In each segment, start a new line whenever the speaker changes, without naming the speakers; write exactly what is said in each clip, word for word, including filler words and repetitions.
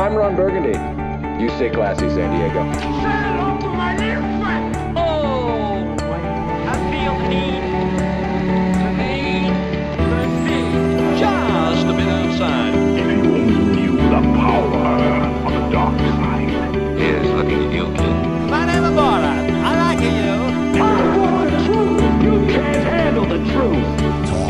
I'm Ron Burgundy. You stay classy, San Diego.
Say hello to my little friend.
Oh, I feel the need, the need, the need, just a bit outside.
If you only knew the power of the dark side.
Here's looking at you, kid.
My name is Borat. I like you.
I want the truth. You can't handle the truth.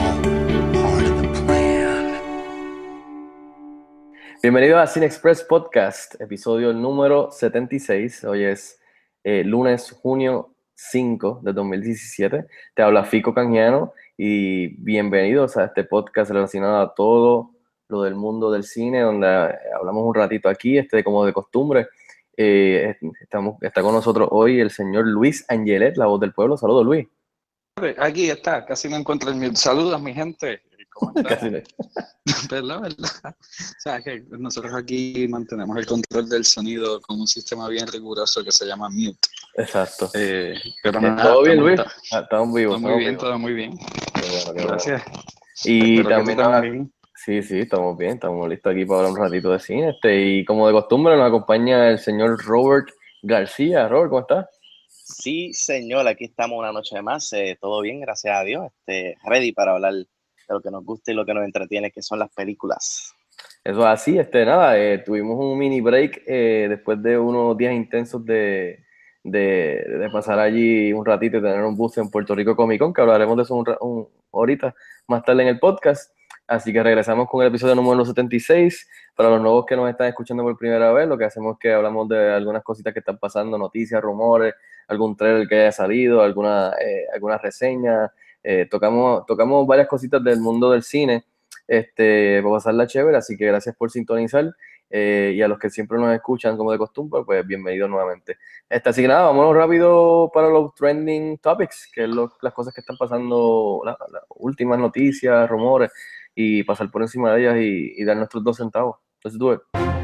Bienvenido a Cine Express Podcast, episodio número setenta y seis. Hoy es eh, lunes, junio cinco de dos mil diecisiete. Te habla Fico Canjiano y bienvenidos a este podcast relacionado a todo lo del mundo del cine, donde hablamos un ratito aquí, este como de costumbre. Eh, estamos, está con nosotros hoy el señor Luis Angelet, la voz del pueblo. Saludos, Luis.
Aquí está, casi no encuentro el mío. Saludos, mi gente. ¿Cómo están?
Casi no.
¿Verdad, verdad? O sea, que nosotros aquí mantenemos el control del sonido con un sistema bien riguroso que se llama mute.
Exacto.
Eh, pero
Eh,
nada,
¿Todo bien,
estamos-
Luis?
está-
Ah, estamos vivos.
Todo muy
estamos
bien,
vivos.
todo muy bien.
Qué bueno, qué bueno.
Gracias.
Y
Espero que
también,
tú también.
sí, sí, estamos bien, estamos listos aquí para hablar un ratito de cine. Este, y como de costumbre nos acompaña el señor Robert García. Robert, ¿cómo estás?
Sí, señor, aquí estamos una noche más, eh, todo bien, gracias a Dios, este, ready para hablar de lo que nos gusta y lo que nos entretiene, que son las películas.
Eso es así, este, nada, eh, tuvimos un mini break eh, después de unos días intensos de, de, de pasar allí un ratito y tener un bus en Puerto Rico Comic Con, que hablaremos de eso un, ra- un- ahorita más tarde en el podcast. Así que regresamos con el episodio número setenta y seis. Para los nuevos que nos están escuchando por primera vez, lo que hacemos es que hablamos de algunas cositas que están pasando, noticias, rumores, algún trailer que haya salido, alguna, eh, alguna reseña. Eh, tocamos, tocamos varias cositas del mundo del cine este, para pasarla chévere, así que gracias por sintonizar. Eh, y a los que siempre nos escuchan como de costumbre, pues bienvenidos nuevamente. Este, así que nada, vámonos rápido para los trending topics, que es lo- las cosas que están pasando, la- las últimas noticias, rumores, y pasar por encima de ellas y, y dar nuestros dos centavos. Let's do it.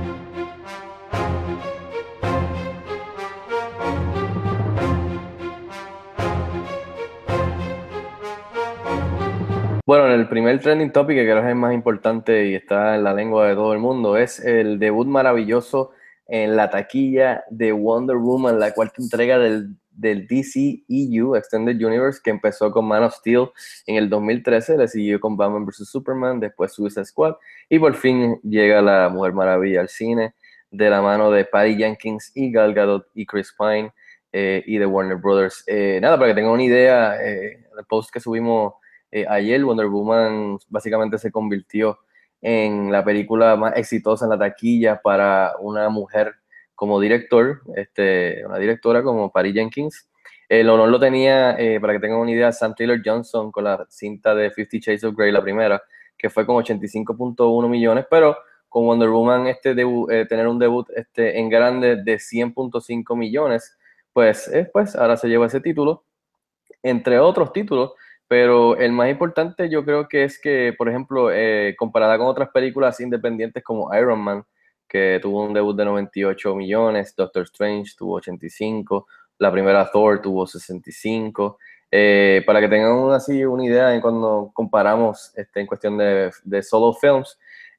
Bueno, el primer trending topic, que creo que es el más importante y está en la lengua de todo el mundo, es el debut maravilloso en la taquilla de Wonder Woman, la cuarta entrega del, del D C E U, Extended Universe, que empezó con Man of Steel en el dos mil trece, le siguió con Batman versus. Superman, después Suicide Squad, y por fin llega la Mujer Maravilla al cine, de la mano de Patty Jenkins y Gal Gadot y Chris Pine, eh, y de Warner Brothers. Eh, nada, para que tengan una idea, eh, el post que subimos eh, ayer, Wonder Woman básicamente se convirtió en la película más exitosa en la taquilla para una mujer como director, este, una directora como Patty Jenkins. El honor lo tenía, eh, para que tengan una idea, Sam Taylor Johnson con la cinta de Fifty Shades of Grey, la primera, que fue con ochenta y cinco punto uno millones, pero con Wonder Woman este debu- eh, tener un debut este, en grande de cien punto cinco millones, pues, eh, pues ahora se lleva ese título, entre otros títulos. Pero el más importante yo creo que es que, por ejemplo, eh, comparada con otras películas independientes como Iron Man, que tuvo un debut de noventa y ocho millones, Doctor Strange tuvo ochenta y cinco, la primera Thor tuvo sesenta y cinco, eh, para que tengan así una idea en cuando comparamos este, en cuestión de, de solo films,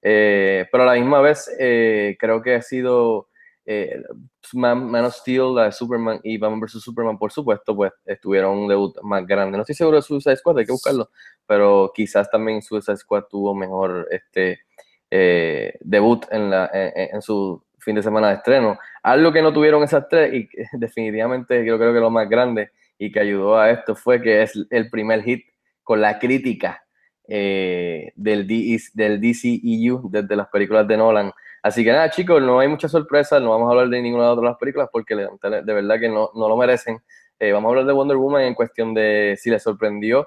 eh, pero a la misma vez eh, creo que ha sido... Eh, Man, Man of Steel, la de Superman y Batman versus. Superman, por supuesto, pues estuvieron un debut más grande. No estoy seguro de Suicide Squad, hay que buscarlo, pero quizás también Suicide Squad tuvo mejor este, eh, debut en, la, en, en su fin de semana de estreno. Algo que no tuvieron esas tres, y que definitivamente yo creo que lo más grande y que ayudó a esto fue que es el primer hit con la crítica eh, del, D, del D C E U, desde las películas de Nolan. Así que nada, chicos, no hay mucha sorpresa, no vamos a hablar de ninguna de las otras películas porque de verdad que no, no lo merecen. Eh, vamos a hablar de Wonder Woman en cuestión de si les sorprendió,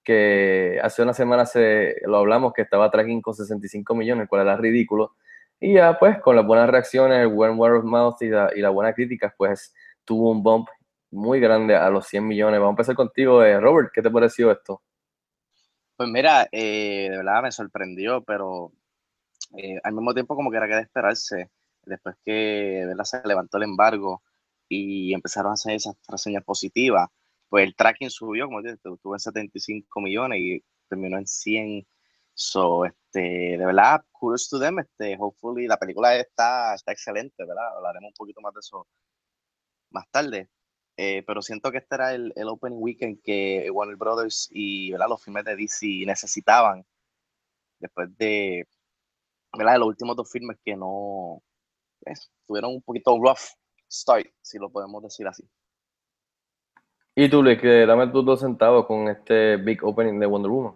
que hace una semana se, lo hablamos, que estaba tracking con sesenta y cinco millones, el cual era ridículo. Y ya pues, con las buenas reacciones, el buen word of mouth y la, y la buena crítica, pues tuvo un bump muy grande a los cien millones. Vamos a empezar contigo, eh, Robert, ¿qué te pareció esto?
Pues mira, eh, de verdad me sorprendió, pero eh, al mismo tiempo como que era que de esperarse, después que de verdad se levantó el embargo y empezaron a hacer esas reseñas positivas, pues el tracking subió, como dices, estuvo en setenta y cinco millones y terminó en cien So, este, de verdad, kudos to them. Este, hopefully, la película está, está excelente, ¿verdad? Hablaremos un poquito más de eso más tarde. Eh, pero siento que este era el, el opening weekend que Warner Brothers y, ¿verdad?, los filmes de D C necesitaban después de, ¿verdad?, de los últimos dos filmes que no pues, tuvieron un poquito rough start, si lo podemos decir así.
Y tú, Luis, que dame tus dos centavos con este big opening de Wonder Woman.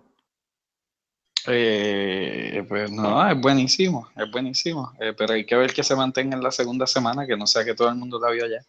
Eh, pues no, es buenísimo, es buenísimo. Eh, pero hay que ver que se mantenga en la segunda semana, que no sea que todo el mundo la vio ya.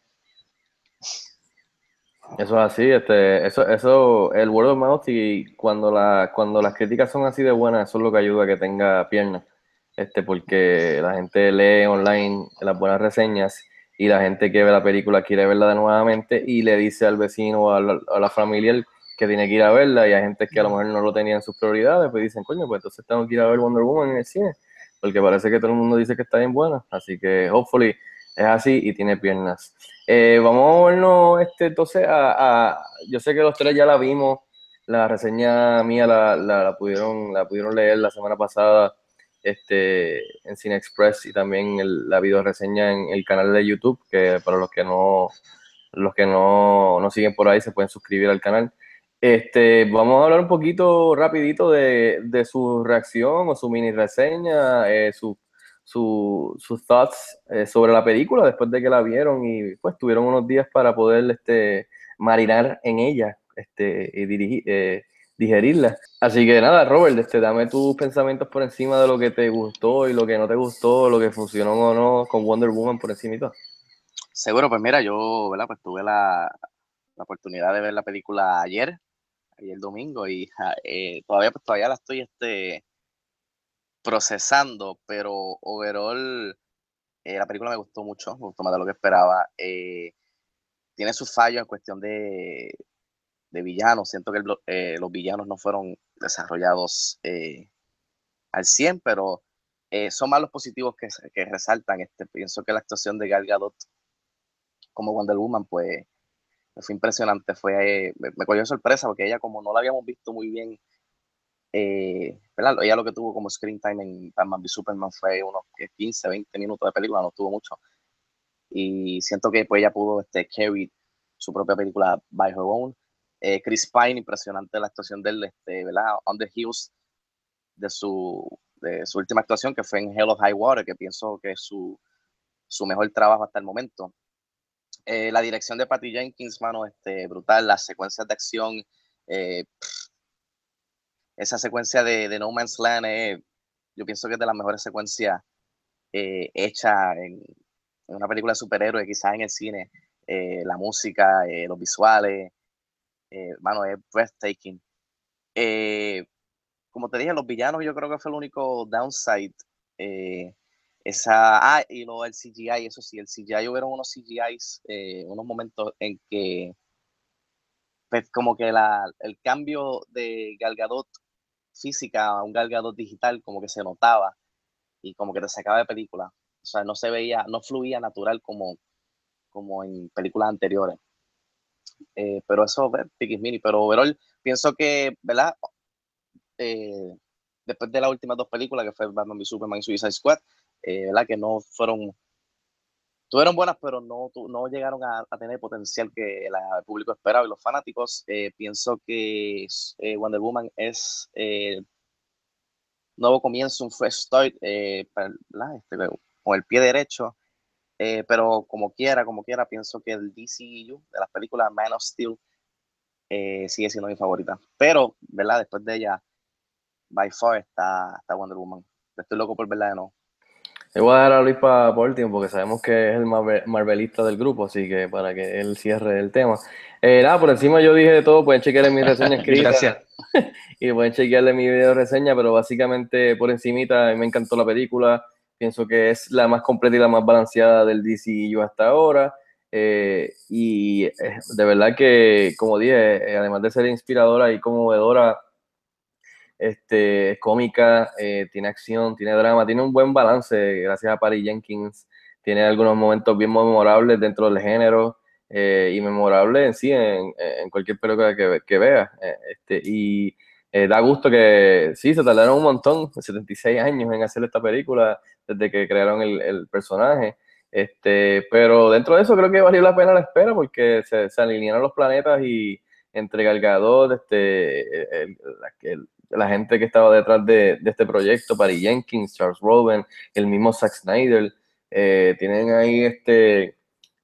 Eso es así, este, eso, eso, el word of mouth, y cuando la, cuando las críticas son así de buenas, eso es lo que ayuda a que tenga piernas, este, porque la gente lee online las buenas reseñas y la gente que ve la película quiere verla de nuevamente y le dice al vecino o a la, a la familia que tiene que ir a verla, y hay gente que a lo mejor no lo tenía en sus prioridades, pues dicen, coño, pues entonces tengo que ir a ver Wonder Woman en el cine, porque parece que todo el mundo dice que está bien buena, así que hopefully es así y tiene piernas. Eh, vamos a movernos este, entonces a, a, yo sé que los tres ya la vimos, la reseña mía la, la, la pudieron la pudieron leer la semana pasada este, en Cine Express, y también el, la video reseña en el canal de YouTube, que para los que no los que no, no siguen por ahí se pueden suscribir al canal. Este, vamos a hablar un poquito rapidito de, de su reacción o su mini reseña, eh, su Su, sus thoughts eh, sobre la película después de que la vieron, y pues tuvieron unos días para poder este, marinar en ella este, y dirigir, eh, digerirla. Así que nada, Robert, este, dame tus pensamientos por encima de lo que te gustó y lo que no te gustó, lo que funcionó o no con Wonder Woman por encimita.
Seguro, pues mira, yo, ¿verdad?, pues tuve la, la oportunidad de ver la película ayer, ayer domingo, y eh, todavía, pues todavía la estoy este, procesando, pero overall eh, la película me gustó mucho, me gustó más de lo que esperaba. Eh, tiene sus fallos en cuestión de, de villanos. Siento que el, eh, los villanos no fueron desarrollados eh, al cien, pero eh, son más los positivos que, que resaltan. Este, pienso que la actuación de Gal Gadot como Wonder Woman, pues, fue impresionante. Fue, eh, me, me cogió de sorpresa porque ella, como no la habíamos visto muy bien, eh, ¿verdad?, ella lo que tuvo como screen time en Batman v Superman fue unos quince, veinte minutos de película, no tuvo mucho. Y siento que pues ella pudo este, carry su propia película by her own. Eh, Chris Pine, impresionante la actuación de él, este, ¿verdad?, on the heels de su, de su última actuación, que fue en Hell of High Water, que pienso que es su, su mejor trabajo hasta el momento. Eh, la dirección de Patty Jenkins, mano, este, brutal. Las secuencias de acción, eh, esa secuencia de, de No Man's Land, eh, yo pienso que es de las mejores secuencias eh, hechas en, en una película de superhéroes, quizás en el cine. Eh, la música, eh, los visuales, eh, mano, es breathtaking. Eh, como te dije, los villanos yo creo que fue el único downside. Eh, esa, ah, y lo del C G I, eso sí, el C G I, hubieron unos C G Is, eh, unos momentos en que pues, como que la, el cambio de Gal Gadot física a un Gal Gadot digital como que se notaba y como que te sacaba de película. O sea, no se veía, no fluía natural como, como en películas anteriores. Eh, pero eso, Piquis Mini, pero overall, pienso que, ¿verdad? Eh, después de las últimas dos películas, que fue Batman v Superman y Suicide Squad, eh, ¿verdad?, que no fueron, tuvieron buenas, pero no, no llegaron a, a tener el potencial que la, el público esperaba y los fanáticos. Eh, pienso que eh, Wonder Woman es eh, nuevo comienzo, un fresh start, eh, para, este, con el pie derecho, eh, pero como quiera, como quiera, pienso que el D C U de las películas Man of Steel eh, sigue siendo mi favorita. Pero, ¿verdad?, después de ella, by far está, está Wonder Woman. Estoy loco por verla de nuevo.
Yo voy a dejar a Luis para por último, porque sabemos que es el marvel, marvelista del grupo, así que para que él cierre el tema. Eh, nada, por encima yo dije de todo, pueden chequear en mi reseña escrita.
Gracias.
Y pueden chequearle mi video reseña, pero básicamente por encimita, a mí me encantó la película. Pienso que es la más completa y la más balanceada del D C U hasta ahora. Eh, y eh, de verdad que, como dije, eh, además de ser inspiradora y conmovedora, este, es cómica, eh, tiene acción, tiene drama, tiene un buen balance gracias a Patty Jenkins. Tiene algunos momentos bien memorables dentro del género, eh, y memorables en sí en, en cualquier película que, que vea. Eh, este, y Eh, da gusto que sí, se tardaron un montón, setenta y seis años en hacer esta película desde que crearon el, el personaje. Este, pero dentro de eso creo que valió la pena la espera porque se, se alinearon los planetas y entre Gal Gadot, este, el, el, la gente que estaba detrás de, de este proyecto, Patty Jenkins, Charles Roven, el mismo Zack Snyder, eh, tienen ahí este,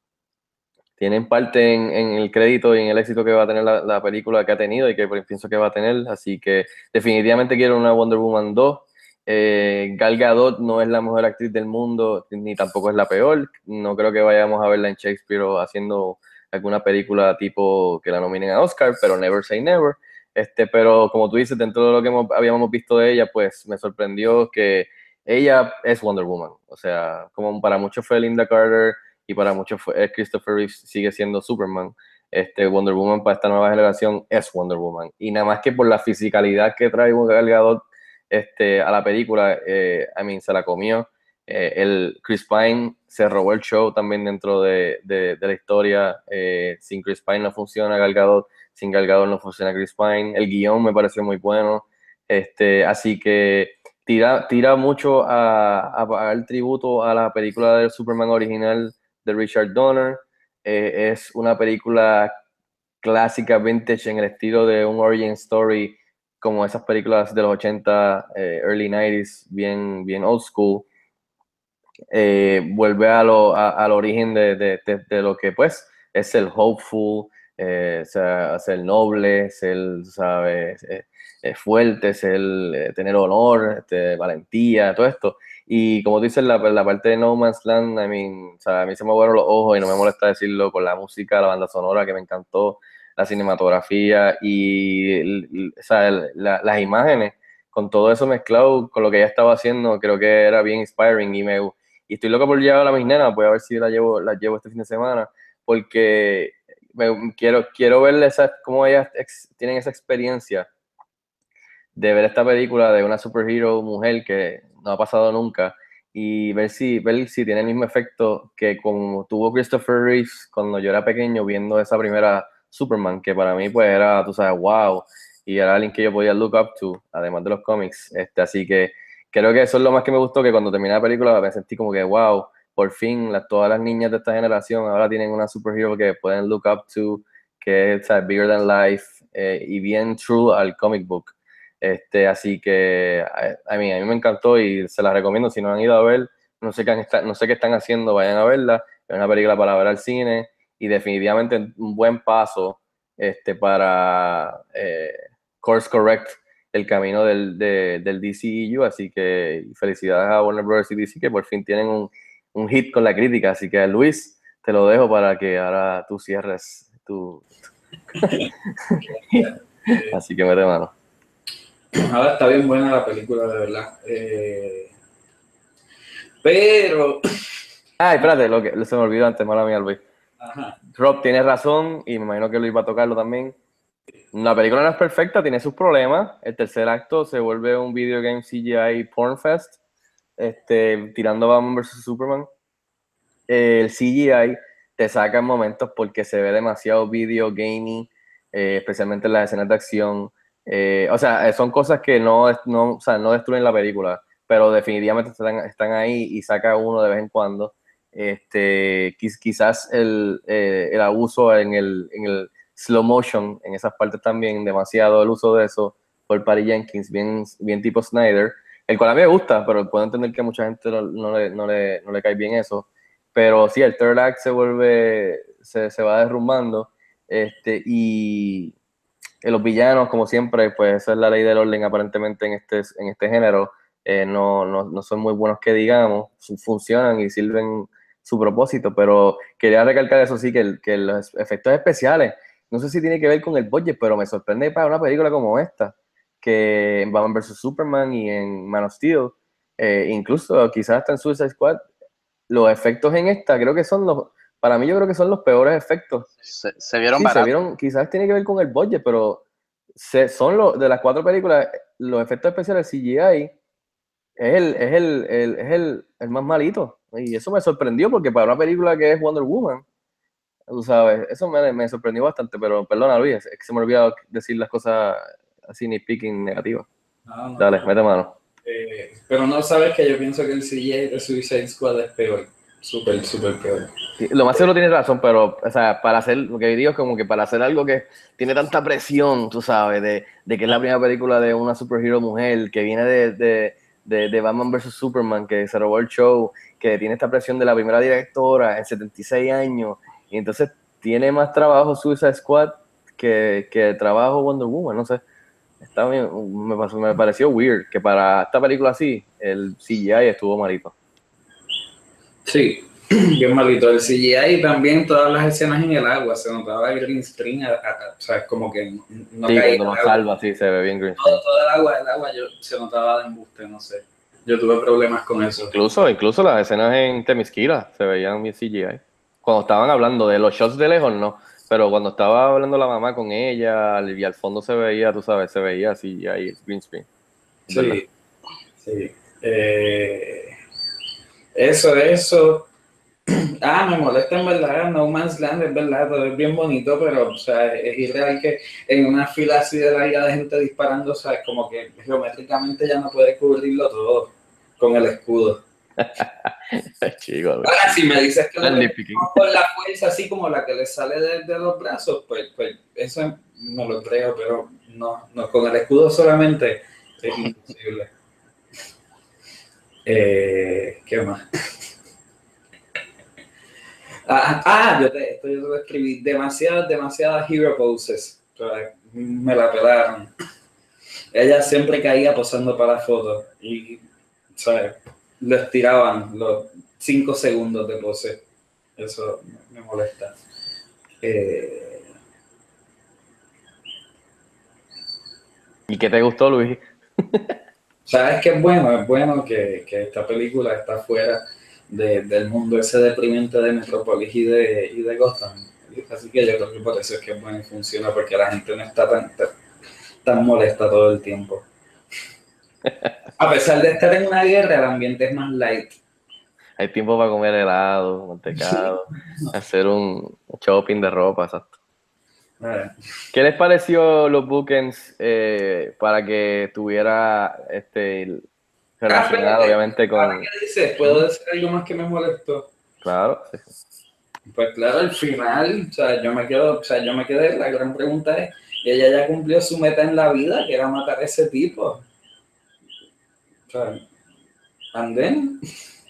tienen parte en, en el crédito y en el éxito que va a tener la, la película que ha tenido y que pienso que va a tener, así que definitivamente quiero una Wonder Woman dos. Eh, Gal Gadot no es la mejor actriz del mundo, ni tampoco es la peor, no creo que vayamos a verla en Shakespeare o haciendo alguna película tipo que la nominen a Oscar, pero never say never. Este, pero como tú dices, dentro de lo que hemos, habíamos visto de ella, pues me sorprendió que ella es Wonder Woman. O sea, como para muchos fue Linda Carter y para muchos fue Christopher Reeve, sigue siendo Superman. Este, Wonder Woman para esta nueva generación es Wonder Woman. Y nada más que por la fisicalidad que trae Gal Gadot este, a la película, eh, I mean, se la comió. Eh, el Chris Pine se robó el show también dentro de, de, de la historia. Eh, sin Chris Pine no funciona Gal Gadot, sin Gal Gadot no funciona Chris Pine. El guión me pareció muy bueno. Este, así que tira, tira mucho a, a pagar tributo a la película del Superman original de Richard Donner. Eh, es una película clásica, vintage, en el estilo de un origin story, como esas películas de los ochenta, eh, early nineties, bien, bien old school. Eh, vuelve a lo, a, al origen de, de, de, de lo que pues es el hopeful, eh, o sea, ser noble, ser, ¿sabes? Eh, eh, fuerte, ser, eh, tener honor, este, valentía, todo esto. Y como tú dices, la, la parte de No Man's Land, I mean, o sea, a mí se me abrieron los ojos y no me molesta decirlo, con la música, la banda sonora que me encantó, la cinematografía y o sea, la, las imágenes, con todo eso mezclado con lo que ella estaba haciendo, creo que era bien inspiring y me y estoy loco por llevar a mis nenas, voy a ver si la llevo, la llevo este fin de semana, porque me, quiero, quiero ver esa, cómo ellas ex, tienen esa experiencia de ver esta película de una superhero mujer que no ha pasado nunca y ver si, ver si tiene el mismo efecto que como tuvo Christopher Reeve cuando yo era pequeño viendo esa primera Superman, que para mí pues era, tú sabes, wow, y era alguien que yo podía look up to, además de los cómics, este, así que creo que eso es lo más que me gustó, que cuando terminé la película me sentí como que, wow, por fin las, todas las niñas de esta generación ahora tienen una superhero que pueden look up to, que es, o sea, bigger than life, eh, y bien true al comic book. Este, así que a, a, mí, a mí me encantó y se la recomiendo. Si no han ido a ver, no sé qué, no sé qué están haciendo, vayan a verla. Es una película para ver al cine y definitivamente un buen paso este, para eh, course correct el camino del, de, del D C E U, así que felicidades a Warner Bros. Y D C que por fin tienen un, un hit con la crítica, así que Luis, te lo dejo para que ahora tú cierres tu... así que mete mano.
Ahora está bien buena la película, de verdad. Eh... Pero...
Ah, espérate, lo que se me olvidó antes, mala mía, Luis.
Ajá.
Rob tiene razón y me imagino que Luis va a tocarlo también. La película no es perfecta, tiene sus problemas. El tercer acto se vuelve un video game C G I porn fest, este, tirando Batman versus Superman. El C G I te saca en momentos porque se ve demasiado video gaming, eh, especialmente en las escenas de acción. Eh, o sea, son cosas que no, no, o sea, no destruyen la película, pero definitivamente están, están ahí y saca uno de vez en cuando. Este, quizás el, eh, el abuso en el, en el slow motion, en esas partes también, demasiado el uso de eso por Patty Jenkins, bien, bien tipo Snyder, el cual a mí me gusta, pero puedo entender que a mucha gente no, no, le, no, le, no le cae bien eso. Pero sí, el third act se vuelve, se, se va derrumbando, este, y los villanos, como siempre, pues esa es la ley del orden aparentemente en este, en este género, eh, no, no, no son muy buenos que digamos, funcionan y sirven su propósito, pero quería recalcar eso sí, que, que los efectos especiales, no sé si tiene que ver con el budget, pero me sorprende para una película como esta, que en Batman versus Superman y en Man of Steel, eh, incluso quizás hasta en Suicide Squad, los efectos en esta creo que son los, para mí yo creo que son los peores efectos.
Se, se vieron
sí,
baratos.
Se vieron, quizás tiene que ver con el budget, pero se, son los, de las cuatro películas, los efectos especiales, C G I, es el, es el, el, es el, el más malito. Y eso me sorprendió porque para una película que es Wonder Woman, tú sabes, eso me, me sorprendió bastante, pero perdona Luis, es que se me olvidó decir las cosas así nitpicking negativa.
No, no,
Dale,
no.
mete mano.
Eh, pero no sabes que yo pienso que el C G I de Suicide Squad es peor. Súper, súper peor.
Sí, lo más seguro tiene razón, pero, o sea, para hacer, lo que digo es como que para hacer algo que tiene tanta presión, tú sabes, de, de que es la primera película de una superhero mujer, que viene de, de, de, de Batman versus Superman, que se robó el show, que tiene esta presión de la primera directora en setenta y seis años, y entonces tiene más trabajo Suicide Squad que, que trabajo Wonder Woman, no sé. Está bien, me, pasó, me pareció weird que para esta película así, el C G I estuvo malito.
Sí, bien malito. El C G I y también todas las escenas en el agua, se notaba el green screen, a, a, a, o sea, como que no
Sí,
caía
cuando lo
el agua.
salva, sí, se ve bien green screen.
Todo, todo el agua, el agua yo, se notaba de embuste, no sé. Yo tuve problemas con eso.
Incluso, incluso las escenas en Temisquira se veían bien C G I. Cuando estaban hablando de los shots de lejos, no. Pero cuando estaba hablando la mamá con ella y al fondo se veía, tú sabes, se veía C G I, green screen.
Sí, sí. Eh, eso, eso. Ah, me molesta en verdad, No Man's Land, es verdad, todo es bien bonito, pero o sea, es irreal que en una fila así de larga de gente disparando, o sea, es como que geométricamente ya no puede cubrirlo todo con el escudo.
Chico,
Ahora, si me dices que
El
lo
nitpicking.
con la fuerza así como la que le sale de, de los brazos, pues, pues eso no lo creo, pero no, no, con el escudo solamente es imposible. Eh, ¿Qué más? Ah, ah, yo te, esto yo te lo escribí. Demasiadas, demasiadas hero poses. O sea, me la pelaron. Ella siempre caía posando para la foto y, ¿sabes? Lo estiraban los cinco segundos de pose. Eso me molesta. Eh...
¿Y qué te gustó, Luis?
¿Sabes qué es bueno? Es bueno que, que esta película está fuera de, del mundo ese deprimente de Metrópolis y de, y de Gotham. Así que yo creo que por eso es que es bueno y funciona, porque la gente no está tan, tan, tan molesta todo el tiempo. A pesar de estar en una guerra, el ambiente es más light.
Hay tiempo para comer helado, mantecado, hacer un shopping de ropa, exacto.
Vale.
¿Qué les pareció los bookends eh, para que tuviera este relacionado,
Ah,
obviamente, con...
¿Qué dices? ¿Puedo decir algo más que me molestó?
Claro, sí.
Pues claro, al final, o sea, yo me quedo, o sea, yo me quedé, la gran pregunta es, ella ya cumplió su meta en la vida, que era matar a ese tipo. O sea, and then,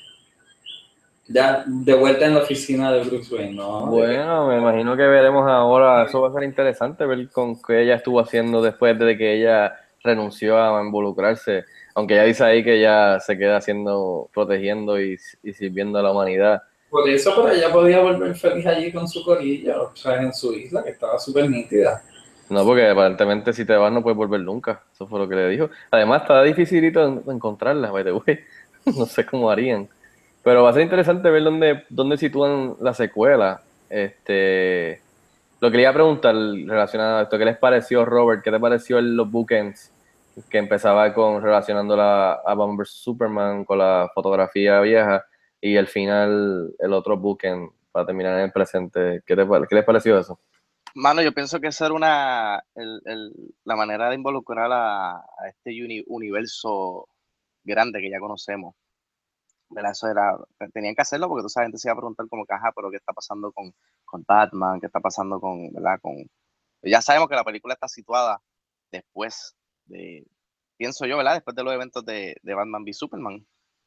ya de vuelta en la oficina de Bruce Wayne, ¿no?
Bueno, me imagino que veremos ahora, eso va a ser interesante ver con qué ella estuvo haciendo después de que ella renunció a involucrarse, aunque ella dice ahí que ella se queda haciendo, protegiendo y, y sirviendo a la humanidad.
Por eso, pero ella podía volver feliz allí con su corillo, o sea, en su isla, que estaba súper nítida.
No, porque aparentemente si te vas no puedes volver nunca, eso fue lo que le dijo. Además está dificilito encontrarla, by the way. No sé cómo harían. Pero va a ser interesante ver dónde, dónde sitúan la secuela. Este, lo que le iba a preguntar relacionado a esto, ¿qué les pareció, Robert? ¿Qué te pareció en los bookends? Que empezaba con relacionándola a Batman versus Superman con la fotografía vieja y al final el otro bookend para terminar en el presente. ¿Qué, te, qué les pareció eso?
Mano, yo pienso que esa era una, el, el, la manera de involucrar a, a este uni, universo grande que ya conocemos. ¿Verdad? Eso era, tenían que hacerlo porque toda esa gente se iba a preguntar como que, ajá, pero ¿qué está pasando con, con Batman? ¿Qué está pasando con, verdad? Con... Ya sabemos que la película está situada después de, pienso yo, ¿verdad? Después de los eventos de, de Batman v Superman.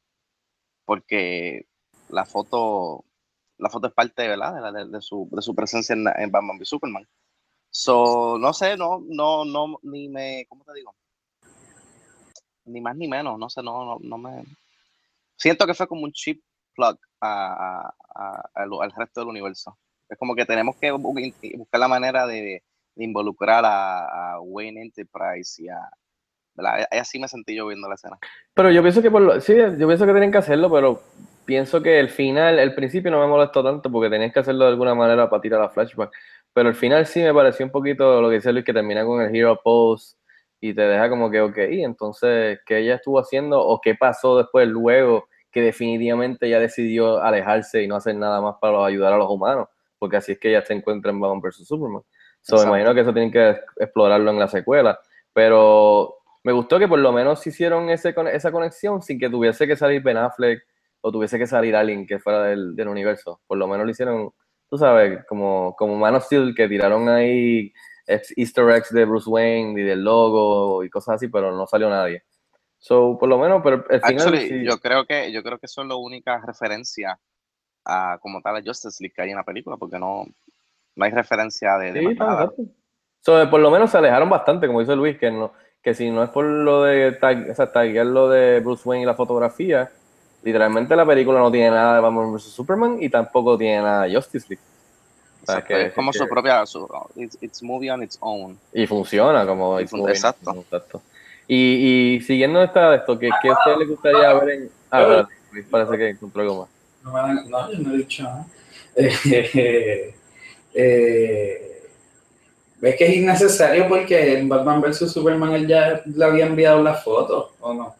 Porque la foto, la foto es parte, ¿verdad? De, la, de, de, su, de su presencia en, en Batman v Superman. So, no sé, no, no, no, ni me, ¿cómo te digo? Ni más ni menos, no sé, no, no, no me... Siento que fue como un cheap plug a, a, a, al, al resto del universo. Es como que tenemos que buscar la manera de, de involucrar a, a Wayne Enterprise y a... ¿verdad? Así me sentí yo viendo la escena.
Pero yo pienso que por lo, sí, yo pienso que tienen que hacerlo, pero pienso que el final, el principio no me molestó tanto porque tenías que hacerlo de alguna manera para tirar la flashback. Pero el final sí me pareció un poquito lo que dice Luis, que termina con el hero pose y te deja como que, ok, entonces, ¿qué ella estuvo haciendo o qué pasó después, luego, que definitivamente ella decidió alejarse y no hacer nada más para ayudar a los humanos? Porque así es que ella se encuentra en Batman versus Superman. So, me imagino que eso tienen que explorarlo en la secuela. Pero me gustó que por lo menos hicieron ese, esa conexión sin que tuviese que salir Ben Affleck o tuviese que salir alguien que fuera del, del universo. Por lo menos lo hicieron, tú sabes, como, como Man of Steel, que tiraron ahí easter eggs de Bruce Wayne y del logo y cosas así, pero no salió nadie. So, por lo menos, pero al final...
Actually,
sí.
yo creo que yo creo que son las únicas referencias a como tal a Justice League que hay en la película, porque no, no hay referencia de, de
Sí,
más
está
nada.
exacto. So, por lo menos se alejaron bastante, como dice Luis, que no, que si no es por lo de tag, o sea, taguear lo de Bruce Wayne y la fotografía, literalmente la película no tiene nada de Batman versus Superman y tampoco tiene nada de Justice League. O sea,
Exacto,
que-
es como
que-
su propia, su, it's, it's movie on its own.
Y funciona como
Y
It's
fun-
Moving.
exacto.
Exacto. Y, y siguiendo esta, esto, ¿qué, ¿qué a usted le gustaría ver en...? Ah, espérate, Luis parece que encontró algo más.
No, me han- no, yo no he dicho nada. Eh, eh, ¿Ves que es innecesario porque en Batman versus Superman él ya le había enviado la foto, o no?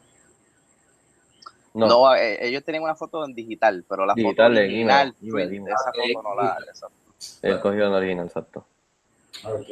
No,
No, eh, ellos tenían una foto en digital, pero la
Digital
foto
de
original,
email,
print,
email,
esa
email.
foto no la... exacto.
él cogió el original, exacto.
Ok.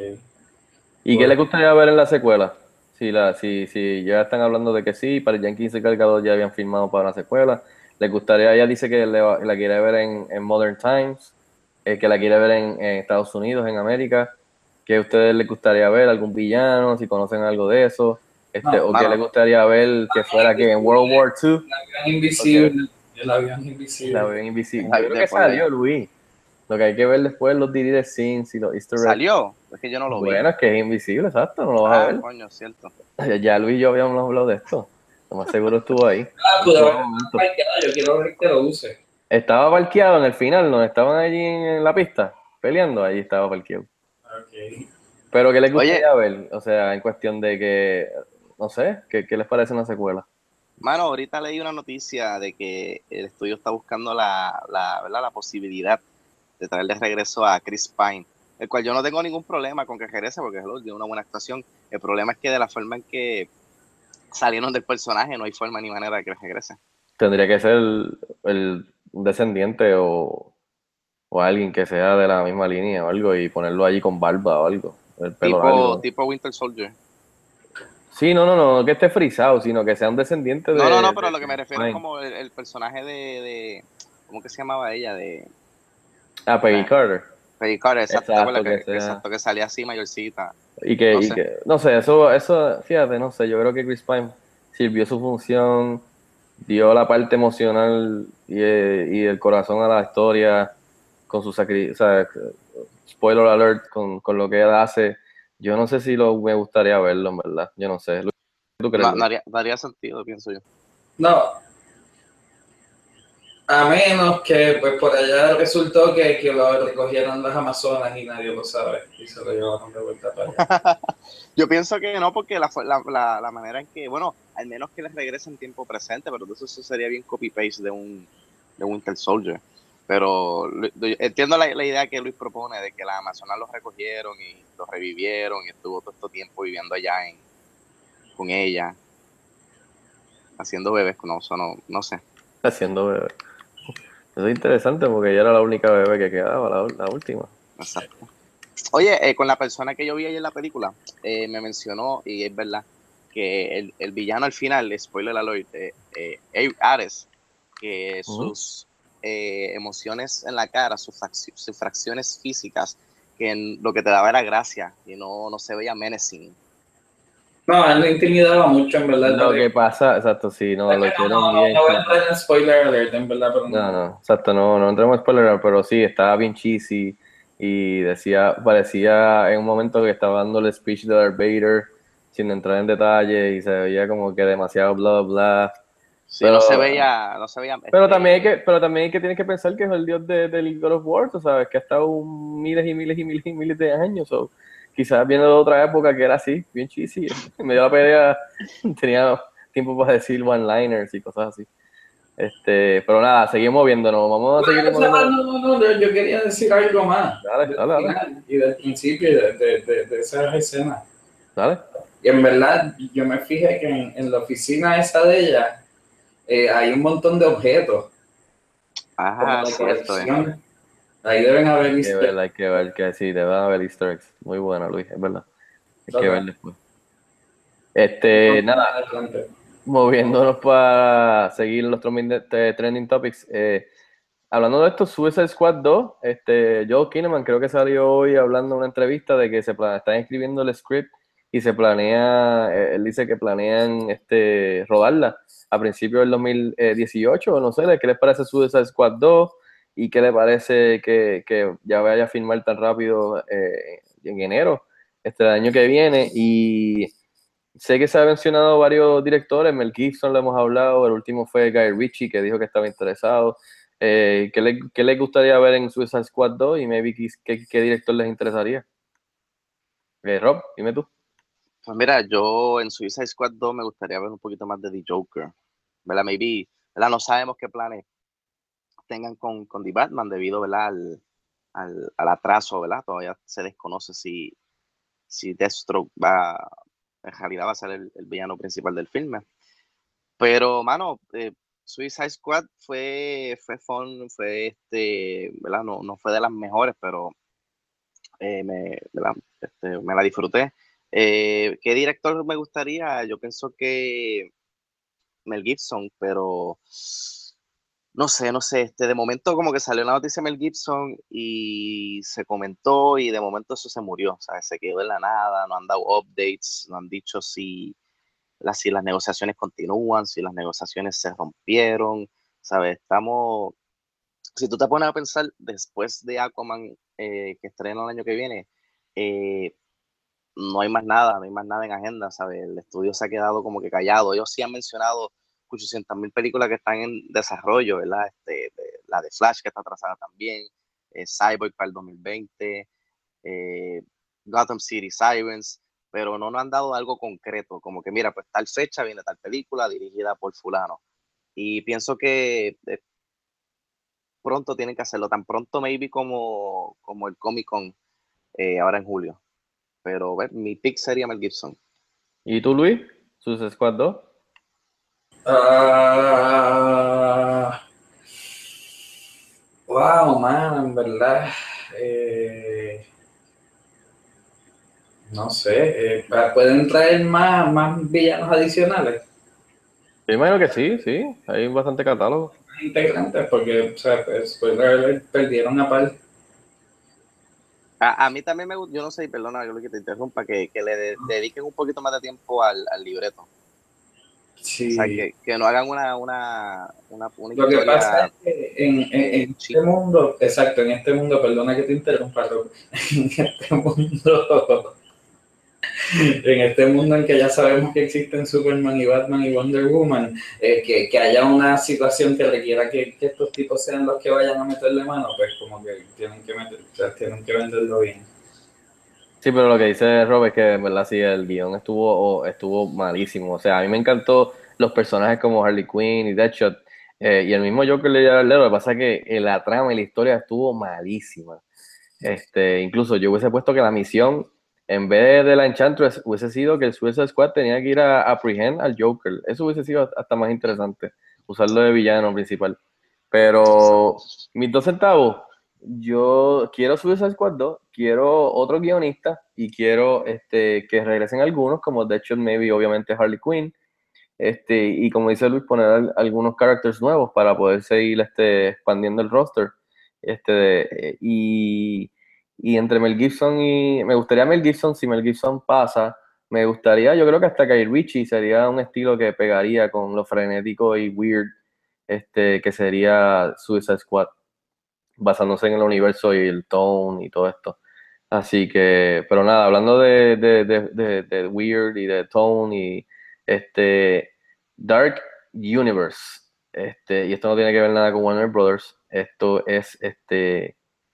¿Y qué le gustaría ver en la secuela? Si, la, si, si ya están hablando de que sí, para Jenkins y Cargador ya habían firmado para una secuela. ¿Le gustaría, ella dice que le, va- la quiere ver en, en Modern Times, eh, que la quiere ver en, en Estados Unidos, en América? ¿Qué a ustedes les gustaría ver? ¿Algún villano? Si conocen algo de eso. Este,
No,
¿O
mano.
qué le gustaría ver que fuera que en World War Two?
El avión invisible. El avión invisible.
La ven invisible.
Ay,
Yo creo que
después de-
salió, Luis. Lo que hay que ver después los deleted scenes y los easter eggs.
¿Salió? Es que yo no lo vi.
Bueno, es que es invisible, exacto, no lo vas a
Ah,
ver.
coño, cierto.
Ya, ya Luis y yo habíamos hablado de esto. Lo más seguro estuvo ahí.
Ah, pude haber
Estuvo un momento.
marcado, yo quiero ver que lo use.
Estaba parqueado en el final, ¿no? Estaban allí en, en la pista peleando, allí estaba parqueado.
Ok.
Pero ¿qué les
Oye.
gustaría ver? O sea, en cuestión de que, no sé, ¿qué, qué les parece una secuela?
Mano, ahorita leí una noticia de que el estudio está buscando la, la, ¿verdad? la posibilidad de traer de regreso a Chris Pine, el cual yo no tengo ningún problema con que regrese porque hello, dio una buena actuación. El problema es que de la forma en que salieron del personaje no hay forma ni manera de que regrese.
Tendría que ser el, el- un descendiente o, o alguien que sea de la misma línea o algo y ponerlo allí con barba o algo. El pelo
Tipo,
largo.
tipo Winter Soldier.
Sí, no, no, no, no que esté frisado, sino que sea un descendiente de...
No, no, no, pero
de-
lo que me refiero
Pine.
es como el, el personaje de, de, ¿cómo que se llamaba ella? De
Ah, Peggy
Ah.
Carter.
Peggy Carter, exacto,
Exacto,
¿te acuerdas?
que
que, que
sea-
exacto, que salía así mayorcita.
Y que,
No
y
sé.
que, no sé, eso, eso, fíjate, no sé, yo creo que Chris Pine sirvió su función, dio la parte emocional y, eh, y el corazón a la historia con su sacrificio, o sea, spoiler alert, con, con lo que él hace. Yo no sé si lo, me gustaría verlo, en verdad, yo no sé. ¿Tú crees?
No,
Luis?
no haría, daría sentido, pienso yo.
No. A menos que pues por allá resultó que, que lo recogieron las Amazonas y nadie lo sabe y se lo llevaron de vuelta para allá.
Yo pienso que no, porque la, la, la, la manera en que, bueno, al menos que les regrese en tiempo presente, pero eso, eso sería bien copy-paste de un, de Winter Soldier. Pero lo- lo- entiendo la, la idea que Luis propone de que las Amazonas los recogieron y los revivieron y estuvo todo este tiempo viviendo allá en, con ella, haciendo bebés con oso, no, no sé.
Haciendo bebé. Eso es interesante porque ella era la única bebé que quedaba, la, la última.
Exacto. Oye, eh, con la persona que yo vi ayer en la película, eh, me mencionó, y es verdad, que el, el villano al final, spoiler alert, eh, eh, Ares, que
Ujú.
sus eh, emociones en la cara, sus, fracci- sus fracciones físicas, que en- lo que te daba era gracia y no, no se veía menacing.
No, a él le intimidaba mucho, en verdad.
Lo
pero-
que pasa, exacto, sí, no,
no,
lo
no,
hicieron
no,
bien.
no voy a entrar en spoiler alert, en verdad, pero
No, no, exacto, no, no entremos en spoiler, pero sí, estaba bien cheesy y decía, parecía en un momento que estaba dando el speech de Darth Vader sin entrar en detalle y se veía como que demasiado bla bla.
Sí,
Pero-
no se veía, no se veía.
Pero
este,
también hay que, pero también hay que tienes que pensar que es el dios de, del God of War, tú sabes, que ha estado miles y miles y miles y miles de años, so, quizás viendo de otra época que era así, bien cheesy, en medio de la pelea tenía tiempo para decir one-liners y cosas así. Este, pero nada, seguimos moviéndonos, vamos a seguir
no,
moviéndonos.
no, no, no, yo quería decir algo más.
Dale,
del
dale, dale.
final y del principio y de, de, de, de esas escenas.
¿Dale?
Y en verdad, yo me fijé que en, en la oficina esa de ella eh, hay un montón de objetos. como
Ajá,
de
cierto. eh.
colección. Ahí deben haber
Hay que
visto.
ver, hay que ver, que sí, debe haber easter eggs. Muy buena, Luis, es verdad. Hay que
Ok.
ver después. Este, nada,
Adelante.
moviéndonos para seguir los trending, trending topics. Eh, hablando de esto, Suicide Squad dos, este, Joel Kinnaman creo que salió hoy hablando en una entrevista de que se plan- están escribiendo el script y se planea, eh, él dice que planean este, rodarla a principios del dos mil dieciocho, o no sé, ¿qué les parece Suicide Squad dos? ¿Y qué le parece que, que ya vaya a filmar tan rápido eh, en enero, este el año que viene? Y sé que se ha mencionado varios directores, Mel Gibson lo hemos hablado, el último fue Guy Ritchie que dijo que estaba interesado. Eh, ¿qué, le, ¿Qué les gustaría ver en Suicide Squad dos y maybe qué, qué, qué director les interesaría? Eh, Rob, dime tú.
Pues mira, yo en Suicide Squad dos me gustaría ver un poquito más de The Joker, ¿verdad? Maybe, ¿verdad? No sabemos qué planes tengan con, con The Batman debido, ¿verdad? Al, al, al atraso, ¿verdad? Todavía se desconoce si, si Deathstroke va, en realidad va a ser el, el villano principal del filme. Pero, mano, eh, Suicide Squad fue, fue fun, fue este, ¿verdad? No, no fue de las mejores, pero eh, me, ¿verdad? Este, me la disfruté. Eh, ¿Qué director me gustaría? Yo pienso que Mel Gibson, pero no sé, no sé, este, de momento como que salió la noticia de Mel Gibson y se comentó y de momento eso se murió, ¿sabes? Se quedó en la nada, no han dado updates, no han dicho si las, si las negociaciones continúan, si las negociaciones se rompieron, ¿sabes? Estamos, si tú te pones a pensar, después de Aquaman, eh, que estrena el año que viene, eh, no hay más nada, no hay más nada en agenda, ¿sabes? El estudio se ha quedado como que callado. Ellos sí han mencionado ochocientas mil películas que están en desarrollo, ¿verdad? Este, de, la de Flash que está atrasada también, eh, Cyborg para el dos mil veinte, eh, Gotham City Sirens, pero no nos han dado algo concreto, como que mira, pues tal fecha viene tal película dirigida por fulano. Y pienso que eh, pronto tienen que hacerlo, tan pronto maybe como, como el Comic Con eh, ahora en julio. Pero ver, mi pick sería Mel Gibson.
¿Y tú, Luis? Suicide Squad dos.
Uh, wow, man, en verdad. Eh, no sé, eh, ¿pueden traer más, más villanos adicionales?
Yo imagino que sí, sí, hay bastante catálogo.
Integrantes, porque, o sea, pues, pues, perdieron a par.
A, a mí también me gusta, yo no sé, perdona que te interrumpa, que, que le de, dediquen un poquito más de tiempo al, al libreto.
Sí.
O sea, que, que no hagan una, una, una, una
Lo que pasa
historia
es que en, en,
eh,
en
chica.
este mundo, exacto, en este mundo, perdona que te interrumpa, Rob, en este mundo, en este mundo en que ya sabemos que existen Superman y Batman y Wonder Woman, eh, que, que haya una situación que requiera que, que estos tipos sean los que vayan a meterle mano, pues como que tienen que meter, o sea, tienen que venderlo bien.
Sí, pero lo que dice Rob es que en verdad sí, el guión estuvo, oh, estuvo malísimo. O sea, a mí me encantó los personajes como Harley Quinn y Deadshot, eh, y el mismo Joker le lleva el dedo. Lo que pasa es que eh, la trama y la historia estuvo malísima. Este, incluso yo hubiese puesto que la misión, en vez de la Enchantress, hubiese sido que el Suicide Squad tenía que ir a apprehend al Joker. Eso hubiese sido hasta más interesante, usarlo de villano principal. Pero mis dos centavos, yo quiero Suicide Squad dos, quiero otro guionista y quiero este, que regresen algunos, como Deadshot, maybe, obviamente Harley Quinn. Este, y como dice Luis, poner al- algunos characters nuevos para poder seguir este, expandiendo el roster. Este, de- y, y entre Mel Gibson y. Me gustaría Mel Gibson, si Mel Gibson pasa, me gustaría, yo creo que hasta Guy Ritchie sería un estilo que pegaría con lo frenético y weird este, que sería Suicide Squad, basándose en el universo y el tone y todo esto. Así que, pero nada, hablando de, de, de, de, de weird y de tone y este Dark Universe, este, y esto no tiene que ver nada con Warner Brothers, esto es este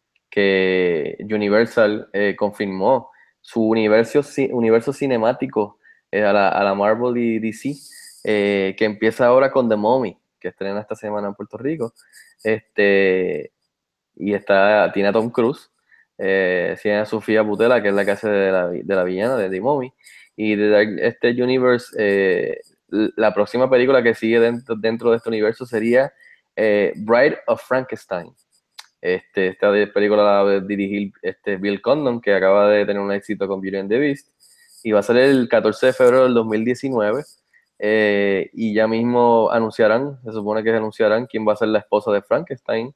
que Universal eh, confirmó su universo, universo cinemático eh, a, la, a la Marvel y D C, eh, que empieza ahora con The Mummy, que estrena esta semana en Puerto Rico. Este, y está, tiene a Tom Cruise, eh, tiene a Sofía Boutella, que es la que hace de la, de la villana de The Mummy, y de este universe, eh, la próxima película que sigue dentro, dentro de este universo sería eh, Bride of Frankenstein. Este, esta película la va a dirigir este Bill Condon, que acaba de tener un éxito con Beauty and the Beast, y va a ser el catorce de febrero del dos mil diecinueve. Eh, y ya mismo anunciarán, se supone que anunciarán quién va a ser la esposa de Frankenstein.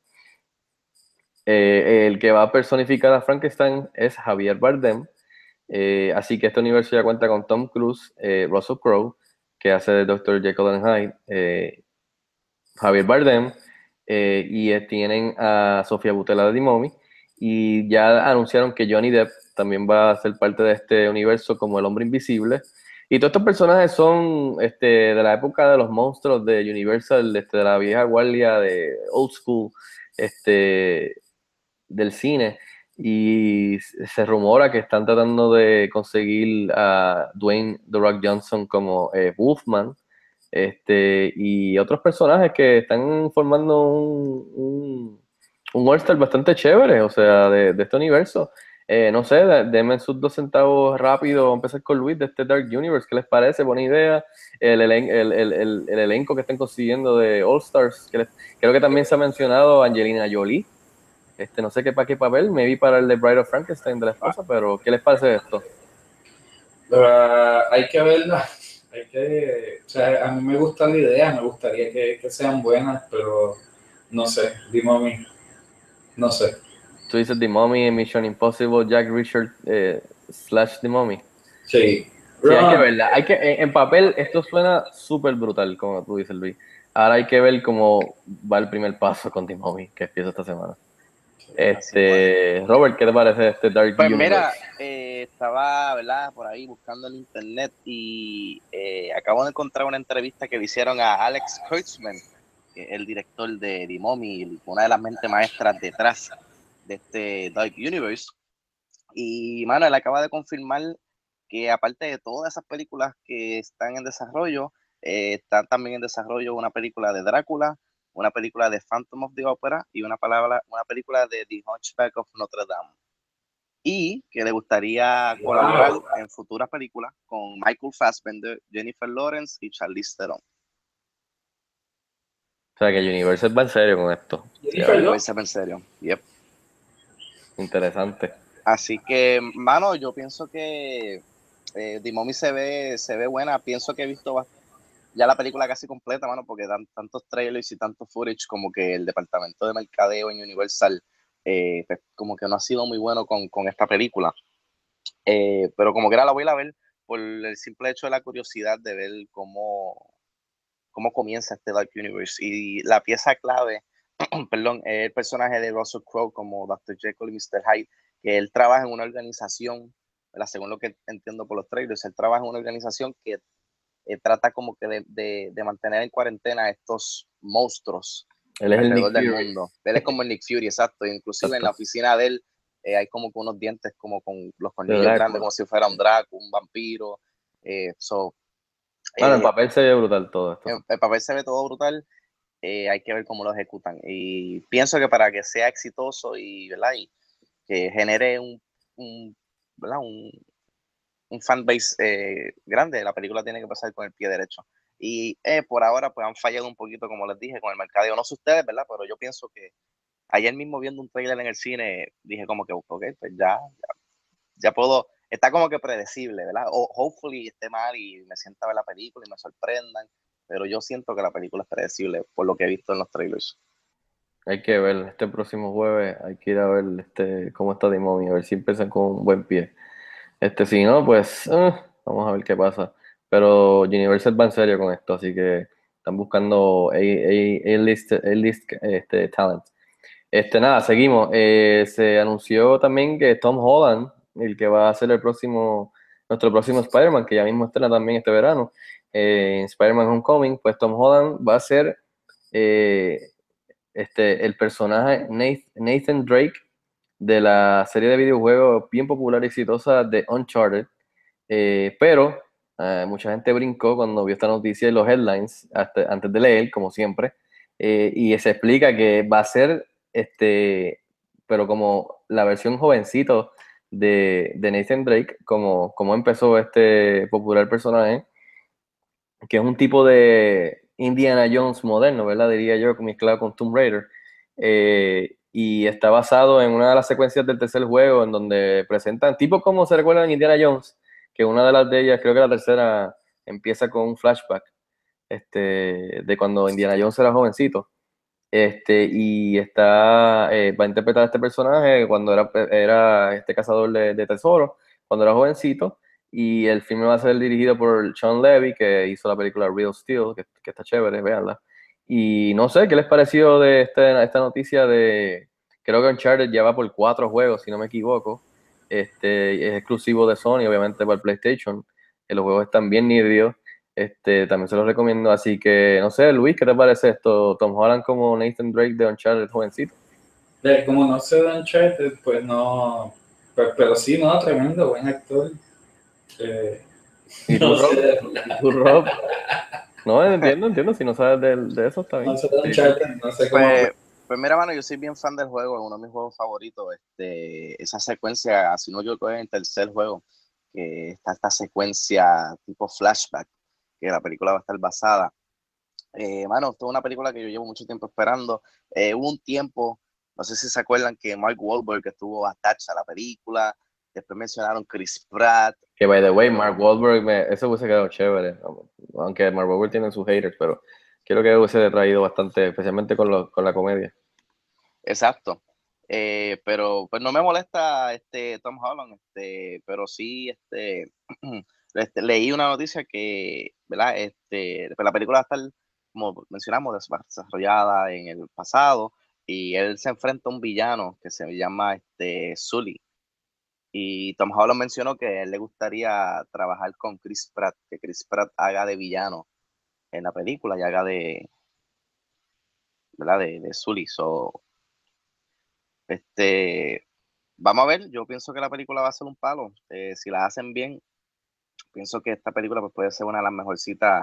Eh, el que va a personificar a Frankenstein es Javier Bardem. Eh, así que este universo ya cuenta con Tom Cruise, eh, Russell Crowe, que hace de doctor Jekyll and Hyde, eh, Javier Bardem, eh, y eh, tienen a Sofía Boutella de The Mummy, y ya anunciaron que Johnny Depp también va a ser parte de este universo como el Hombre Invisible. Y todos estos personajes son este, de la época de los monstruos de Universal, este, de la vieja guardia de old school, este, del cine. Y se rumora que están tratando de conseguir a Dwayne The Rock Johnson como eh, Wolfman, este, y otros personajes que están formando un, un, un All-Star bastante chévere, o sea, de, de este universo. Eh, no sé, denme sus dos centavos rápido. Vamos a empezar con Luis de este Dark Universe. ¿Qué les parece? Buena idea. El, elen el, el, el, el elenco que están consiguiendo de All-Stars. Que creo que también se ha mencionado Angelina Jolie. Este, no sé qué para qué papel, me vi para el de Bride of Frankenstein de la esposa, pero ¿qué les parece esto?
Uh, hay que verla, hay que, o sea, a mí me gusta la idea, me gustaría que, que sean buenas, pero no sé, The Mummy, no sé.
Tú dices The Mummy, Mission Impossible, Jack Reacher, eh, slash The Mummy.
Sí.
Sí, hay que verla. Hay que, en, en papel esto suena súper brutal, como tú dices, Luis. Ahora hay que ver cómo va el primer paso con The Mummy, que empieza esta semana. Este, Robert, ¿qué te parece este Dark
Pues
Universe?
mira, eh, estaba, ¿verdad?, por ahí buscando en internet y eh, acabo de encontrar una entrevista que le hicieron a Alex Kurtzman, que es el director de The Mummy, una de las mentes maestras detrás de este Dark Universe. Y, mano, él acaba de confirmar que aparte de todas esas películas que están en desarrollo, eh, está también en desarrollo una película de Drácula, una película de Phantom of the Opera y una, palabra, una película de The Hunchback of Notre Dame. Y que le gustaría wow. colaborar en futuras películas con Michael Fassbender, Jennifer Lawrence y Charlize Theron.
O sea, que Universal va en serio con esto.
Universal va en serio, yep.
Interesante.
Así que, mano, yo pienso que eh, The Mummy se ve, se ve buena. Pienso que he visto bastante ya la película casi completa, mano, porque dan tantos trailers y tantos footage como que el departamento de mercadeo en Universal eh, pues, como que no ha sido muy bueno con, con esta película. Eh, pero como que era la voy a ver por el simple hecho de la curiosidad de ver cómo, cómo comienza este Dark Universe. Y la pieza clave, perdón, es el personaje de Russell Crowe como doctor Jekyll y mister Hyde, que él trabaja en una organización, ¿verdad? Según lo que entiendo por los trailers, él trabaja en una organización que Eh, trata como que de, de, de mantener en cuarentena a estos monstruos
él es
alrededor
el
del mundo. Él es como el Nick Fury, exacto. Inclusive exacto. En la oficina de él eh, hay como que unos dientes como con los colmillos grandes, como si fuera un Draco, un vampiro. Eh, so,
bueno,
eh,
el papel se ve brutal todo esto.
El, el papel se ve todo brutal. Eh, hay que ver cómo lo ejecutan. Y pienso que para que sea exitoso y, ¿verdad? y que genere un, un, ¿verdad? un un fanbase eh, grande, la película tiene que pasar con el pie derecho. Y eh, por ahora pues han fallado un poquito, como les dije, con el mercadeo. No sé ustedes, ¿verdad? Pero yo pienso que ayer mismo viendo un trailer en el cine, dije como que, ok, pues ya, ya, ya puedo, está como que predecible, ¿verdad? O hopefully esté mal y me sienta a ver la película y me sorprendan, pero yo siento que la película es predecible por lo que he visto en los trailers.
Hay que ver, este próximo jueves hay que ir a ver este cómo está The Mummy, a ver si empiezan con un buen pie. Este, si no, pues uh, vamos a ver qué pasa. Pero Universal va en serio con esto, así que están buscando A-list este, talent. Este, nada, seguimos. Eh, se anunció también que Tom Holland, el que va a ser el próximo, nuestro próximo Spider-Man, que ya mismo estrena también este verano, eh, en Spider-Man Homecoming, pues Tom Holland va a ser eh, este, el personaje Nathan Drake de la serie de videojuegos bien popular y exitosa de Uncharted, eh, pero eh, mucha gente brincó cuando vio esta noticia en los headlines hasta, antes de leer, como siempre, eh, y se explica que va a ser, este, pero como la versión jovencito de, de Nathan Drake, como, como empezó este popular personaje, que es un tipo de Indiana Jones moderno, ¿verdad? Diría yo, mezclado con Tomb Raider, eh, y está basado en una de las secuencias del tercer juego en donde presentan, tipo como se recuerdan en Indiana Jones, que una de las de ellas, creo que la tercera, empieza con un flashback este, de cuando Indiana Jones era jovencito. Este, y está, eh, va a interpretar a este personaje cuando era, era este cazador de, de tesoros, cuando era jovencito, y el filme va a ser dirigido por Sean Levy, que hizo la película Real Steel, que, que está chévere, véanla. Y no sé, ¿qué les pareció de este, esta noticia de, creo que Uncharted ya va por cuatro juegos, si no me equivoco, este, es exclusivo de Sony, obviamente para el PlayStation, que los juegos están bien nítidos. Este, también se los recomiendo, así que no sé, Luis, ¿qué te parece esto? Tom Holland como Nathan Drake de Uncharted, jovencito.
De, como no sé de Uncharted, pues no, pero, pero sí, no, tremendo, buen actor. Eh,
¿Y tú,
no
Rob?
sé de,
¿Y tú, Rob? No, entiendo, entiendo, si no sabes de, de eso está bien.
no sé de Uncharted, no sé cómo.
Pues, pues mira, mano, yo soy bien fan del juego, es uno de mis juegos favoritos. Este, esa secuencia, si no yo creo en el tercer juego, que está esta secuencia tipo flashback, que la película va a estar basada. Eh, mano, esto es una película que yo llevo mucho tiempo esperando. Eh, hubo un tiempo, no sé si se acuerdan, que Mark Wahlberg estuvo attached a la película. Después mencionaron Chris Pratt.
Que, by the way, Mark Wahlberg, me, eso hubiese quedado chévere. Aunque Mark Wahlberg tiene sus haters, pero creo que hubiese traído bastante, especialmente con, lo, con la comedia.
Exacto. Eh, pero pues no me molesta este Tom Holland, este, pero sí este, este, leí una noticia que, ¿verdad? Este, la película va a estar, como mencionamos, desarrollada en el pasado, y él se enfrenta a un villano que se llama este, Sully. Y Tom Holland mencionó que a él le gustaría trabajar con Chris Pratt, que Chris Pratt haga de villano en la película y haga de, ¿verdad? De, de Sully. So, Este, vamos a ver, yo pienso que la película va a ser un palo. Eh, si la hacen bien, pienso que esta película pues, puede ser una de las mejorcitas,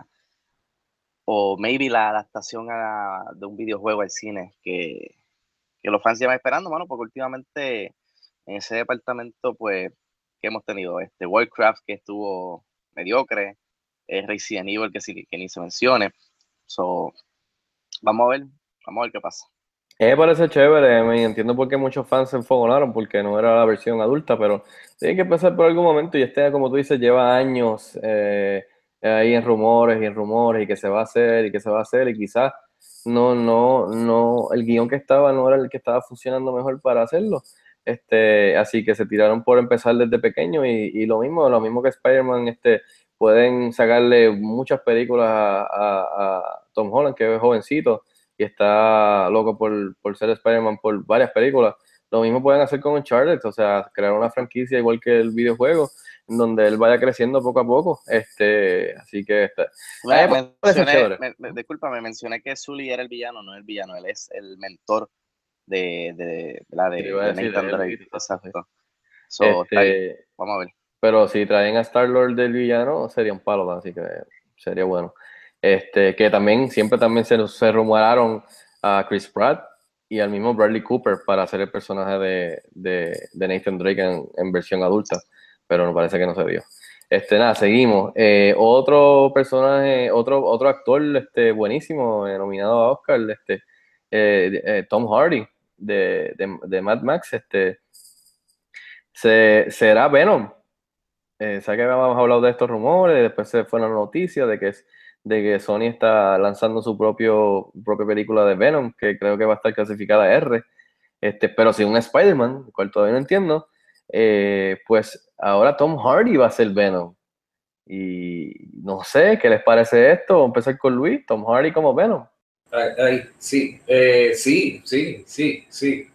o maybe la adaptación a, de un videojuego al cine que, que los fans llevan esperando, mano, porque últimamente en ese departamento, pues, que hemos tenido este Warcraft, que estuvo mediocre, eh, Resident Evil, que, sí, que ni se mencione. So, vamos a ver, vamos a ver qué pasa.
Me parece chévere, me entiendo por qué muchos fans se enfogonaron, porque no era la versión adulta, pero tiene que empezar por algún momento, y este, como tú dices, lleva años eh, ahí en rumores y en rumores, y que se va a hacer, y que se va a hacer, y quizás no, no, no, el guión que estaba no era el que estaba funcionando mejor para hacerlo. Este, así que se tiraron por empezar desde pequeño, y, y lo mismo, lo mismo que Spider-Man, este, pueden sacarle muchas películas a, a, a Tom Holland, que es jovencito, y está loco por, por ser Spider-Man por varias películas. Lo mismo pueden hacer con Uncharted, o sea, crear una franquicia igual que el videojuego, en donde él vaya creciendo poco a poco. Este, así que este,
me, me mencioné, me, me, disculpa, me mencioné que Sully era el villano, no el villano, él es el mentor de, de, la de, de Nathan Drake. Exacto. So, este, vamos a ver.
Pero si traen a Star-Lord del villano, sería un palo, así que sería bueno. Este, que también, siempre también se, se rumoraron a Chris Pratt y al mismo Bradley Cooper para hacer el personaje de, de, de Nathan Drake en, en versión adulta, pero no parece que no se dio. Este, nada, seguimos. Eh, otro personaje, otro, otro actor este, buenísimo, eh, nominado a Oscar, este, eh, eh, Tom Hardy, de, de, de Mad Max, este, se, será Venom. Eh, ¿sabes que habíamos hablado de estos rumores? Después se fue la noticia de que, de que Sony está lanzando su propio, propia película de Venom, que creo que va a estar clasificada R, este, pero sin un Spider-Man, el cual todavía no entiendo. Eh, pues ahora Tom Hardy va a ser Venom. Y no sé, ¿qué les parece esto? Vamos a empezar con Luis, Tom Hardy como Venom.
Ay, ay, sí, eh, sí, sí, sí, sí.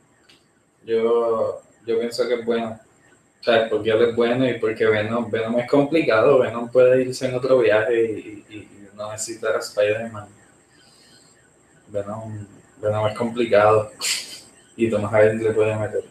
Yo, yo pienso que es bueno. O sea, porque él es bueno y porque Venom, Venom es complicado. Venom puede irse en otro viaje y, y, y no necesitar a Spider-Man. Venom, Venom es complicado y Tom Hardy le puede meter.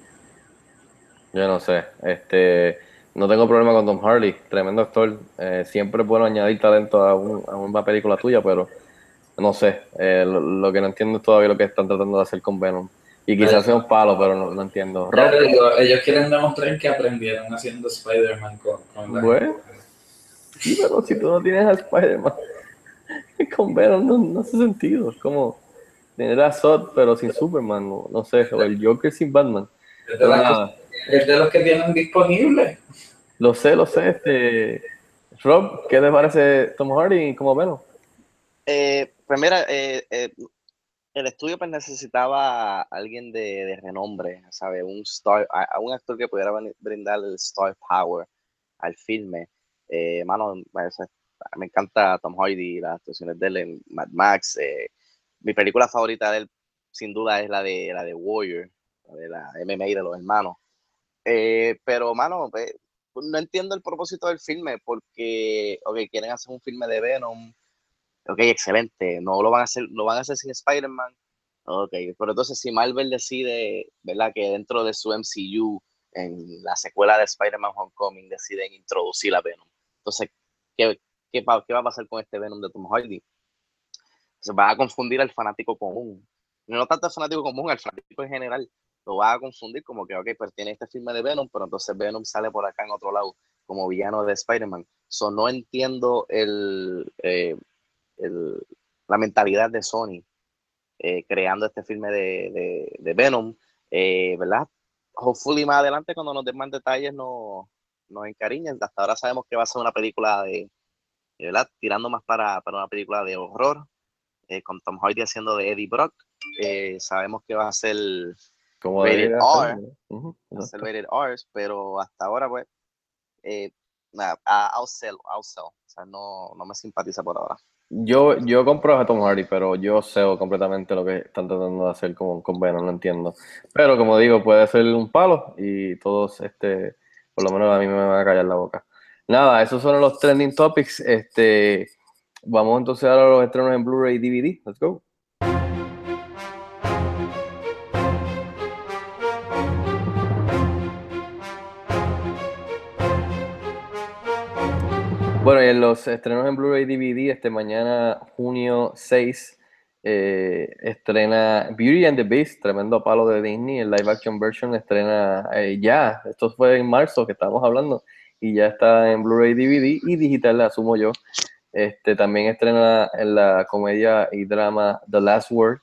Yo no sé, este, no tengo problema con Tom Hardy, tremendo actor. Eh, siempre es bueno añadir talento a, un, a una película tuya, pero no sé, eh, lo, lo que no entiendo es todavía lo que están tratando de hacer con Venom. Y quizás sea un palo, pero no, no entiendo.
Ya te digo, ellos quieren demostrar que aprendieron haciendo Spider-Man con, con la
bueno, sí, pero si tú no tienes a Spider-Man con Venom, no, no hace sentido. Es como tener a Zod, pero sin Superman, no, no sé, o el Joker sin Batman.
Es de, las que, es de los que tienen disponibles.
Lo sé, lo sé. Este, Rob, ¿qué te parece Tom Hardy como Venom?
Eh, pues mira, eh, eh, el estudio pues necesitaba a alguien de, de renombre, ¿sabes? Un star, a, a un actor que pudiera brindar el star power al filme. Eh, mano, pues, me encanta Tom Hardy, las actuaciones de él en Mad Max. Eh, mi película favorita de él, sin duda, es la de la de Warrior, la de la M M A de los hermanos. Eh, pero, mano, pues, no entiendo el propósito del filme porque, ok, quieren hacer un filme de Venom. Ok, excelente. No lo van a hacer, lo van a hacer sin Spider-Man. Ok, pero entonces si Marvel decide, ¿verdad? Que dentro de su M C U, en la secuela de Spider-Man Homecoming, deciden introducir a Venom. Entonces, ¿qué, qué, va, ¿qué va a pasar con este Venom de Tom Hardy? Se va a confundir al fanático común. No tanto al fanático común, al fanático en general. Lo va a confundir como que, ok, pues tiene este filme de Venom, pero entonces Venom sale por acá en otro lado como villano de Spider-Man. So, no entiendo el... Eh, el, la mentalidad de Sony eh, creando este filme de, de, de Venom, eh, ¿verdad? Hopefully más adelante cuando nos den más detalles nos, nos encariñen. Hasta ahora sabemos que va a ser una película de, ¿verdad? Tirando más para, para una película de horror, eh, con Tom Hardy haciendo de Eddie Brock. Eh, sabemos que va a ser
Como
rated
debería ser,
R,
¿no? Uh-huh,
va a ser
exacto.
rated R, pero hasta ahora, pues, eh, nada, I'll sell, I'll sell. O sea, no, no me simpatiza por ahora.
Yo, yo compro a Tom Hardy, pero yo sé completamente lo que están tratando de hacer con, con Venom, no entiendo. Pero como digo, puede ser un palo y todos, este, por lo menos a mí me van a callar la boca. Nada, esos son los trending topics. Este, vamos entonces ahora a los estrenos en Blu-ray y D V D. Let's go. Bueno, y en los estrenos en Blu-ray D V D, este mañana, junio seis, eh, estrena Beauty and the Beast, tremendo palo de Disney, el live action version estrena eh, ya, esto fue en marzo que estábamos hablando, y ya está en Blu-ray D V D y digital, le asumo yo. Este, también estrena en la comedia y drama The Last Word.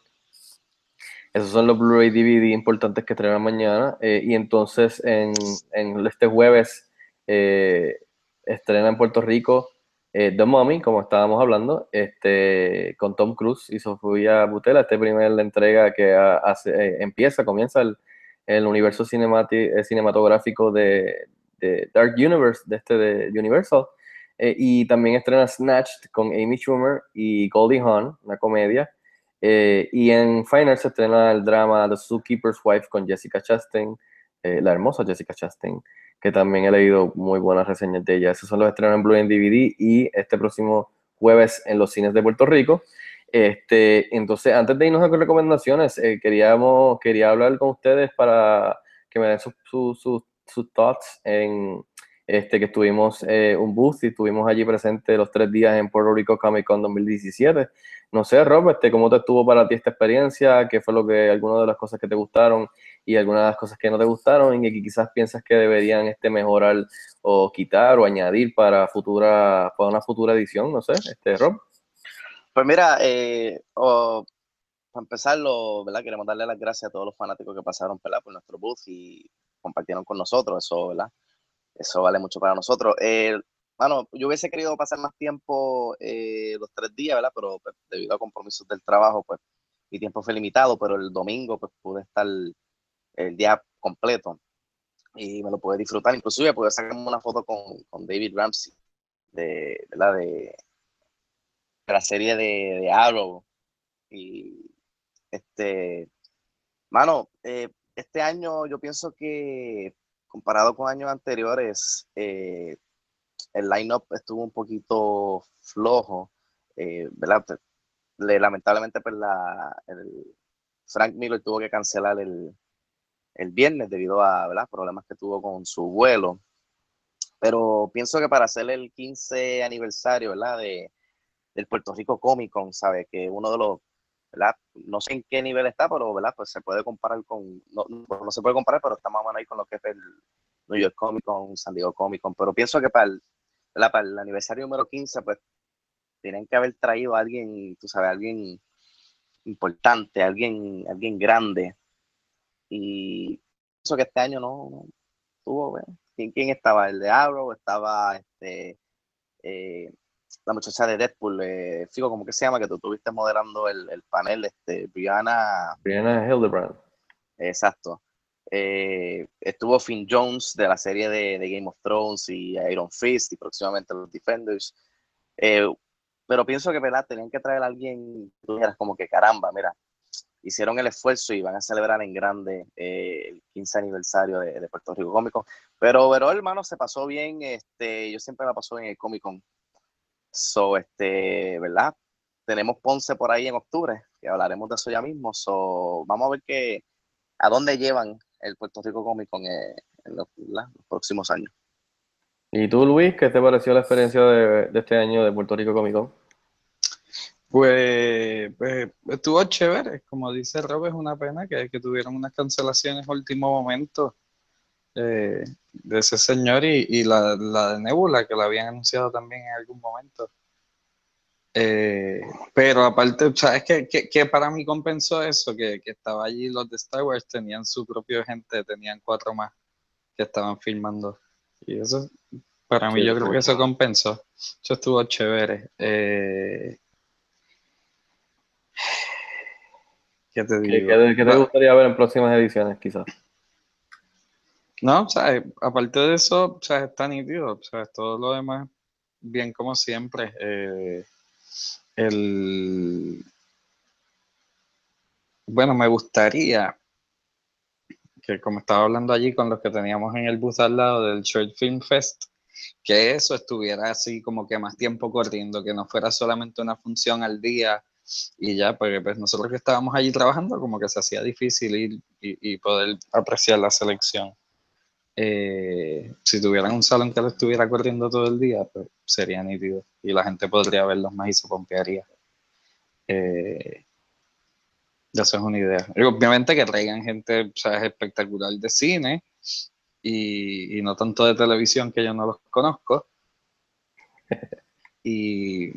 Esos son los Blu-ray D V D importantes que estrenan mañana, eh, y entonces en, en este jueves eh, estrena en Puerto Rico eh, The Mummy, como estábamos hablando, este, con Tom Cruise y Sofía Boutella, este primer entrega que hace, eh, empieza, comienza el, el universo cinemati- cinematográfico de, de Dark Universe, de este de Universal. Eh, y también estrena Snatched con Amy Schumer y Goldie Hawn, una comedia. Eh, y en Final se estrena el drama The Zookeeper's Wife con Jessica Chastain, eh, la hermosa Jessica Chastain, que también he leído muy buenas reseñas de ella. Esos son los estrenos en Blu-ray y D V D y este próximo jueves en los cines de Puerto Rico. Este, entonces, antes de irnos a recomendaciones, eh, queríamos, quería hablar con ustedes para que me den sus su, su, su thoughts en este, que estuvimos eh, un booth y estuvimos allí presentes los tres días en Puerto Rico Comic Con dos mil diecisiete. No sé, Rob, este, ¿cómo te estuvo para ti esta experiencia? ¿Qué fue lo que, algunas de las cosas que te gustaron y algunas de las cosas que no te gustaron y que quizás piensas que deberían este, mejorar o quitar o añadir para futura, para una futura edición? No sé, este, Rob.
Pues mira, eh, oh, para empezarlo, ¿verdad? Queremos darle las gracias a todos los fanáticos que pasaron, ¿verdad? Por nuestro booth y compartieron con nosotros, eso, ¿verdad? Eso vale mucho para nosotros. Eh, bueno, yo hubiese querido pasar más tiempo eh, los tres días, ¿verdad? Pero pues, debido a compromisos del trabajo, pues mi tiempo fue limitado, pero el domingo pues pude estar el día completo y me lo pude disfrutar. Inclusive pude sacarme una foto con, con David Ramsey de, ¿verdad? de, de la serie de, de Arrow. Y este, mano, eh, este año yo pienso que comparado con años anteriores, eh, el line-up estuvo un poquito flojo, eh, ¿verdad? Le, lamentablemente, pues, la, el Frank Miller tuvo que cancelar el, el viernes debido a, ¿verdad?, problemas que tuvo con su vuelo. Pero pienso que para hacer el quince aniversario, ¿verdad?, de, del Puerto Rico Comic Con, ¿sabe? Que uno de los, ¿verdad? No sé en qué nivel está, pero, ¿verdad? Pues se puede comparar con, no, no, no se puede comparar, pero está más o menos ahí con lo que es el New York Comic Con, San Diego Comic Con. Pero pienso que para el, ¿verdad?, para el aniversario número quince, pues tienen que haber traído a alguien, tú sabes, alguien importante, alguien, alguien grande. Y pienso que este año no, no tuvo, bueno, ¿quién, quién estaba? El de Arrow, estaba este, eh, la muchacha de Deadpool, eh, Figo, ¿cómo que se llama? Que tú estuviste moderando el, el panel, este, Brianna.
Brianna Hildebrand.
Exacto. Eh, estuvo Finn Jones de la serie de, de Game of Thrones y Iron Fist y próximamente los Defenders. Eh, pero pienso que, ¿verdad? Tenían que traer a alguien que tú dijeras como que caramba, mira, hicieron el esfuerzo y van a celebrar en grande eh, el quince aniversario de, de Puerto Rico Comic Con. Pero, pero hermano, se pasó bien. Este, yo siempre la paso bien en el Comic Con. So, este, ¿verdad? Tenemos Ponce por ahí en octubre, que hablaremos de eso ya mismo. So, vamos a ver que, a dónde llevan el Puerto Rico Comic Con eh, en los, los próximos años.
¿Y tú, Luis, qué te pareció la experiencia de, de este año de Puerto Rico Comic Con?
Pues, pues estuvo chévere, como dice Rob, es una pena que, que tuvieron unas cancelaciones a último momento eh, de ese señor y, y la, la de Nebula, que la habían anunciado también en algún momento. Eh, pero aparte, ¿sabes qué? Que, que para mí compensó eso, que, que estaba allí los de Star Wars, tenían su propio gente, tenían cuatro más que estaban filmando. Y eso, para mí,
Sí,
yo creo
sí.
que eso compensó. Eso estuvo chévere. Eh, ¿Qué te
¿Qué,
digo?
qué- qué te
Va-
gustaría ver en próximas ediciones, quizás?
No, o sea, aparte de eso, o sea, está nítido, o sea, todo lo demás, bien como siempre. Eh, el, bueno, me gustaría que, como estaba hablando allí con los que teníamos en el bus al lado del Short Film Fest, que eso estuviera así como que más tiempo corriendo, que no fuera solamente una función al día y ya, porque pues nosotros que estábamos allí trabajando, como que se hacía difícil ir y, y poder apreciar la selección. Eh, si tuvieran un salón que lo estuviera corriendo todo el día, pues sería nítido y la gente podría verlos más y se pompearía. Eh, eso es una idea. Y obviamente que traigan gente, o sea, espectacular de cine y, y no tanto de televisión, que yo no los conozco. Y,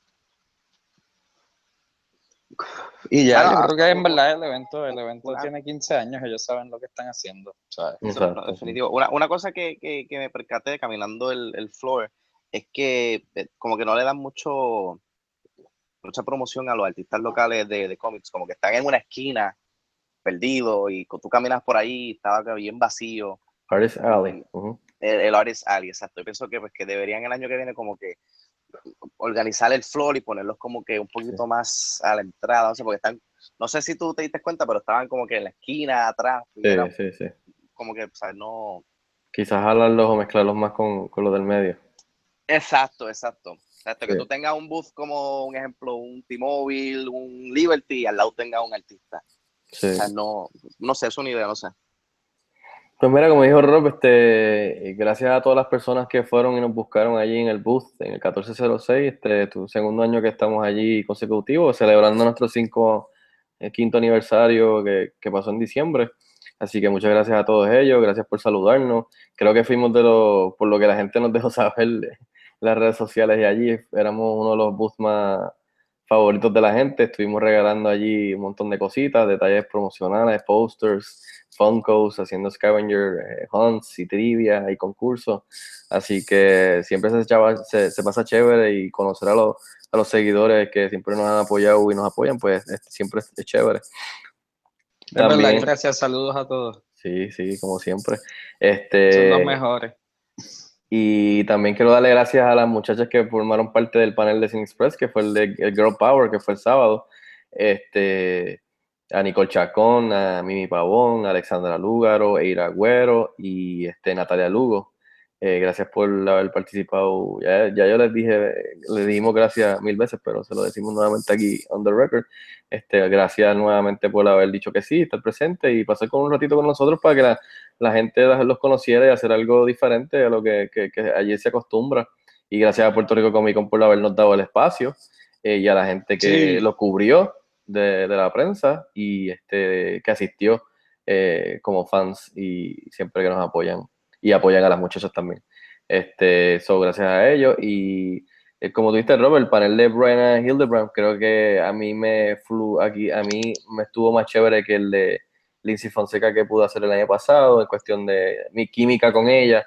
y ya,
Bueno,
yo creo que en
una-
verdad el evento, el evento
una-
tiene quince años, ellos saben lo que están haciendo, ¿sabes?
Eso,
Exacto,
no,
sí.
definitivo. Una, una cosa que, que, que me percaté caminando el, el floor es que eh, como que no le dan mucho mucha promoción a los artistas locales de, de cómics, como que están en una esquina perdidos y cu- tú caminas por ahí, estaba bien vacío.
Artist Alley. Ujú.
El, el Artist Alley, exacto. Yo pienso que, pues, que deberían el año que viene como que organizar el floor y ponerlos como que un poquito
Sí.
más a la entrada, no sé, porque están, no sé si tú te diste cuenta, pero estaban como que en la esquina, atrás, y
Sí,
era
sí, sí.
como que, o sea, no...
Quizás jalarlos o mezclarlos más con, con los del medio.
Exacto, exacto. Exacto, que
Sí.
tú tengas un booth como, un ejemplo, un T-Mobile, un Liberty, y al lado tenga un artista.
Sí.
O sea, no, no sé, es una idea, no sé.
Pues mira, como dijo Rob, este, gracias a todas las personas que fueron y nos buscaron allí en el booth, en el catorce cero seis, este, tu segundo año que estamos allí consecutivo, celebrando nuestro cinco, eh, quinto aniversario que, que pasó en diciembre. Así que muchas gracias a todos ellos, gracias por saludarnos. Creo que fuimos de los, por lo que la gente nos dejó saber en las redes sociales y allí éramos uno de los booths más favoritos de la gente. Estuvimos regalando allí un montón de cositas, detalles promocionales, posters, Funkos, haciendo scavenger eh, hunts y trivia y concursos. Así que siempre se, echaba, se, se pasa chévere y conocer a los, a los seguidores que siempre nos han apoyado y nos apoyan, pues es, siempre es, es chévere.
Es verdad,
También,
gracias, saludos a todos.
sí, sí, como siempre.
Son
Este,
los mejores.
y también quiero darle gracias a las muchachas que formaron parte del panel de Cine Express, que fue el de el Girl Power, que fue el sábado. Este, a Nicole Chacón, a Mimi Pavón, a Alexandra Lúgaro, Eira Agüero y este, Natalia Lugo. Eh, gracias por haber participado. Ya, ya yo les dije, les dijimos gracias mil veces, pero se lo decimos nuevamente aquí on the record. Este, gracias nuevamente por haber dicho que sí, estar presente y pasar con un ratito con nosotros para que la, la gente los conociera y hacer algo diferente a lo que, que, que allí se acostumbra. Y gracias a Puerto Rico Comic Con por habernos dado el espacio eh, y a la gente que
Sí.
lo cubrió de, de la prensa y este, que asistió eh, como fans y siempre que nos apoyan y apoyan a las muchachas también. Este, so, gracias a ellos y eh, como tú dijiste, Robert, el panel de Brianna Hildebrand creo que a mí me flu aquí a mí me estuvo más chévere que el de Lindsay Fonseca que pudo hacer el año pasado en cuestión de mi química con ella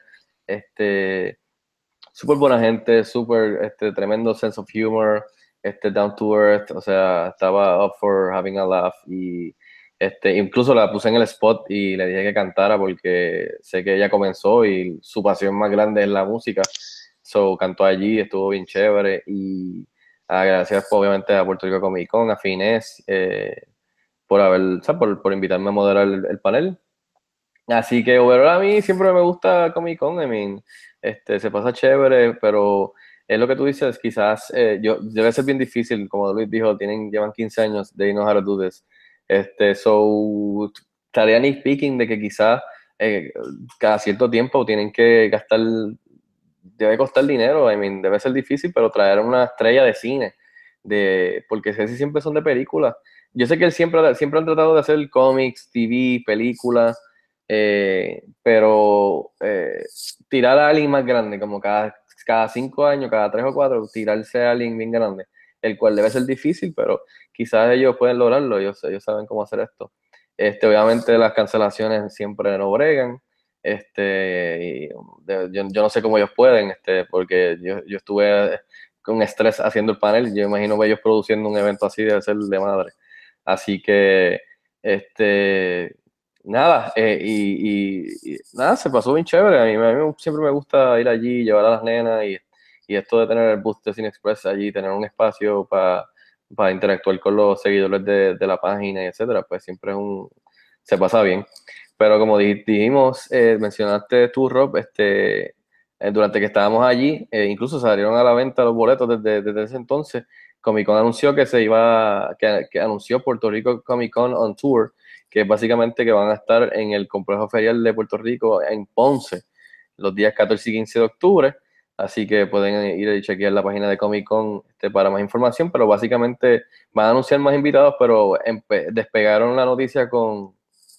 este, súper buena gente, súper, este, tremendo sense of humor, este, down to earth, o sea, estaba up for having a laugh y este, incluso la puse en el spot y le dije que cantara porque sé que ella comenzó y su pasión más grande es la música, so cantó allí, estuvo bien chévere y ah, gracias obviamente a Puerto Rico Comic Con, a Finés, eh, por haber, o sea, por, por invitarme a moderar el, el panel. Así que, overall, a mí siempre me gusta Comic Con, I mean, este, se pasa chévere, pero es lo que tú dices, quizás, eh, yo, debe ser bien difícil, como Luis dijo, tienen, llevan quince años, they know how to do this. Este, so, estaría nitpicking de que quizás eh, cada cierto tiempo tienen que gastar, debe costar dinero, I mean, debe ser difícil, pero traer una estrella de cine, de, porque casi siempre son de películas. Yo sé que él siempre, siempre han tratado de hacer cómics, T V, películas, eh, pero eh, tirar a alguien más grande, como cada, cada cinco años, cada tres o cuatro, tirarse a alguien bien grande, el cual debe ser difícil, pero quizás ellos pueden lograrlo, ellos, ellos saben cómo hacer esto. Este, obviamente las cancelaciones siempre no bregan, este, y de, yo, yo no sé cómo ellos pueden, este, porque yo, yo estuve con estrés haciendo el panel, yo imagino que ellos produciendo un evento así debe ser de madre. Así que, este, nada, eh, y, y, y, nada, se pasó bien chévere. A mí, a mí siempre me gusta ir allí, llevar a las nenas y, y esto de tener el booth de Cine Express allí, tener un espacio para para interactuar con los seguidores de, de la página, y etcétera, pues siempre es un, se pasa bien. Pero como dijimos, eh, mencionaste tú, Rob, este, eh, durante que estábamos allí, eh, incluso salieron a la venta los boletos desde, desde ese entonces. Comic Con anunció que se iba, que, que anunció Puerto Rico Comic Con on Tour, que es básicamente que van a estar en el complejo ferial de Puerto Rico en Ponce los días catorce y quince de octubre. Así que pueden ir y chequear la página de Comic Con este, para más información, pero básicamente van a anunciar más invitados, pero despegaron la noticia con,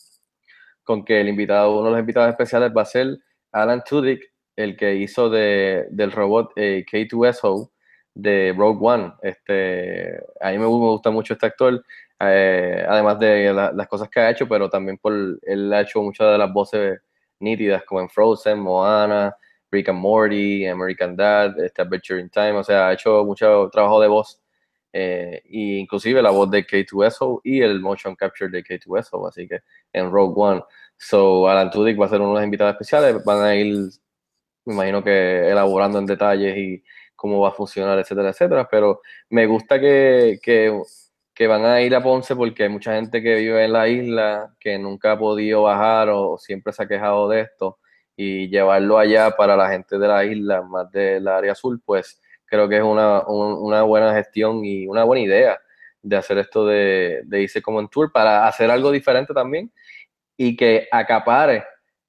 con que el invitado, uno de los invitados especiales va a ser Alan Tudyk, el que hizo de, del robot eh, K dos S O de Rogue One. Este, a mí me gusta mucho este actor, eh, además de la, las cosas que ha hecho, pero también por él ha hecho muchas de las voces nítidas, como en Frozen, Moana, Rick and Morty, American Dad, este, Adventure in Time, o sea, ha hecho mucho trabajo de voz, eh, y inclusive la voz de K dos S O y el motion capture de K dos S O, así que en Rogue One. So, Alan Tudyk va a ser uno de los invitados especiales, van a ir, me imagino que elaborando en detalles y cómo va a funcionar, etcétera, etcétera, pero me gusta que, que, que van a ir a Ponce porque hay mucha gente que vive en la isla que nunca ha podido bajar o, o siempre se ha quejado de esto, y llevarlo allá para la gente de la isla, más del área azul, pues creo que es una, un, una buena gestión y una buena idea de hacer esto de, de irse como en tour para hacer algo diferente también y que acapare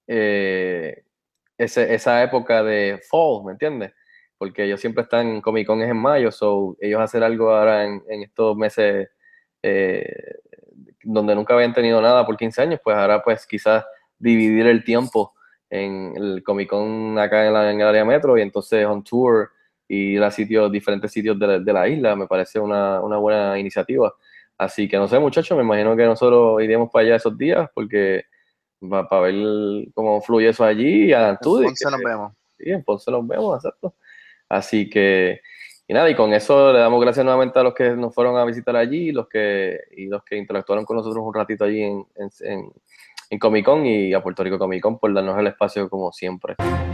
eh, ese, esa época de fall, ¿me entiendes? Porque ellos siempre están en Comic Con es en mayo, so ellos hacer algo ahora en, en estos meses eh, donde nunca habían tenido nada por quince años, pues ahora pues quizás dividir el tiempo en el Comic Con acá en, la, en el área metro y entonces on tour y ir a sitios, diferentes sitios de la, de la isla, me parece una, una buena iniciativa. Así que no sé, muchachos, me imagino que nosotros iremos para allá esos días porque va para ver cómo fluye eso allí y a
En Ponce nos vemos.
Sí, en Ponce nos vemos, exacto. Así que, y nada, y con eso le damos gracias nuevamente a los que nos fueron a visitar allí los que, y los que interactuaron con nosotros un ratito allí en, en, en, en Comic Con y a Puerto Rico Comic Con por darnos el espacio como siempre.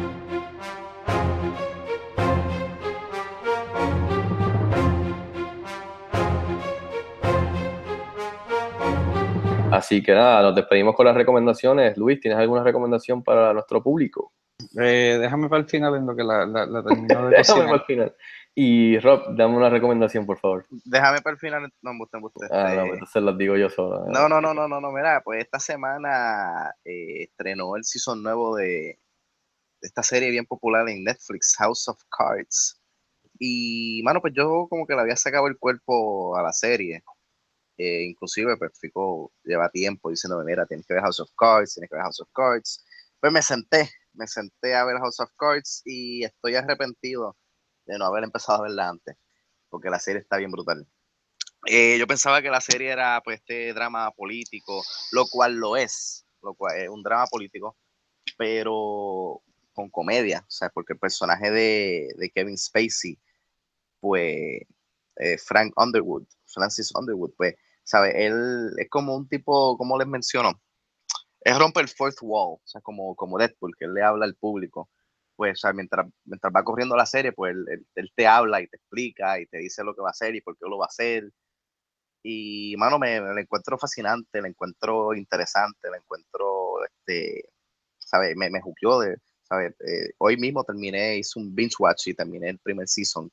Así que nada, nos despedimos con las recomendaciones. Luis, ¿tienes alguna recomendación para nuestro público?
Eh, déjame para el final en lo que la, la, la termino de
Déjame
cocinar.
para el final. Y Rob, dame una recomendación, por favor.
Déjame para el final. No, me gusta, me gusta.
Ah,
este...
no, entonces las digo yo solo.
No, no, no, no, no, no, mira, pues esta semana eh, estrenó el season nuevo de, de esta serie bien popular en Netflix, House of Cards. Y, mano, pues yo como que le había sacado el cuerpo a la serie. Eh, inclusive, pues Fico lleva tiempo diciéndome, mira, tienes que ver House of Cards, tienes que ver House of Cards. Pues me senté, me senté a ver House of Cards y estoy arrepentido de no haber empezado a verla antes, porque la serie está bien brutal. Eh, yo pensaba que la serie era pues este drama político, lo cual lo es, lo cual es un drama político, pero con comedia, o sea, porque el personaje de, de Kevin Spacey, pues eh, Frank Underwood, Francis Underwood, pues, ¿sabes? Él es como un tipo, como les menciono, es romper el fourth wall, o sea, como, como Deadpool, que él le habla al público. Pues, o sea, mientras, mientras va corriendo la serie, pues él, él, él te habla y te explica y te dice lo que va a hacer y por qué lo va a hacer. Y, mano, me, me lo encuentro fascinante, lo encuentro interesante, lo encuentro, este, ¿sabes? Me, me juqueó de, ¿sabes? Eh, hoy mismo terminé, hice un binge watch y terminé el primer season.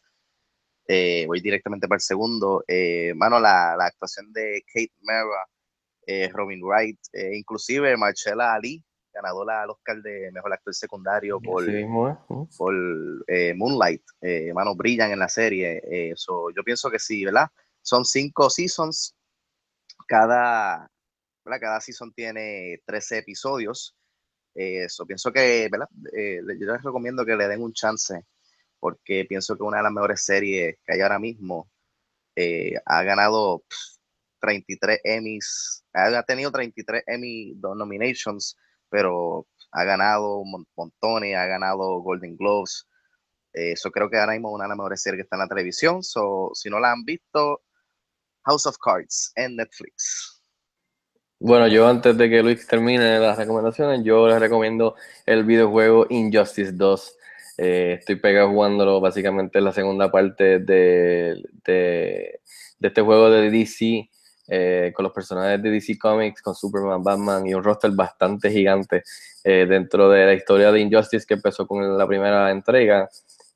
Eh, voy directamente para el segundo. Eh, mano, la, la actuación de Kate Mara, eh, Robin Wright, eh, inclusive Marcella Ali, ganadora al Oscar de Mejor Actor Secundario por,
Así mismo es. ¿no?
por eh, Moonlight, eh, mano, brillan en la serie. Eh, so, yo pienso que sí, ¿verdad? Son cinco seasons, cada, ¿verdad? Cada season tiene trece episodios. Eh, so, pienso que, ¿verdad? Eh, yo les recomiendo que le den un chance, porque pienso que una de las mejores series que hay ahora mismo. Eh, ha ganado pff, treinta y tres Emmys, ha tenido treinta y tres Emmy nominations, pero ha ganado montones, ha ganado Golden Globes. Eso eh, creo que ahora mismo es una de las mejores series que está en la televisión. So, si no la han visto, House of Cards en Netflix.
Bueno, yo antes de que Luis termine las recomendaciones, yo les recomiendo el videojuego Injustice dos. Eh, estoy pegado jugándolo, básicamente en la segunda parte de, de, de este juego de D C, eh, con los personajes de D C Comics, con Superman, Batman y un roster bastante gigante eh, dentro de la historia de Injustice que empezó con la primera entrega,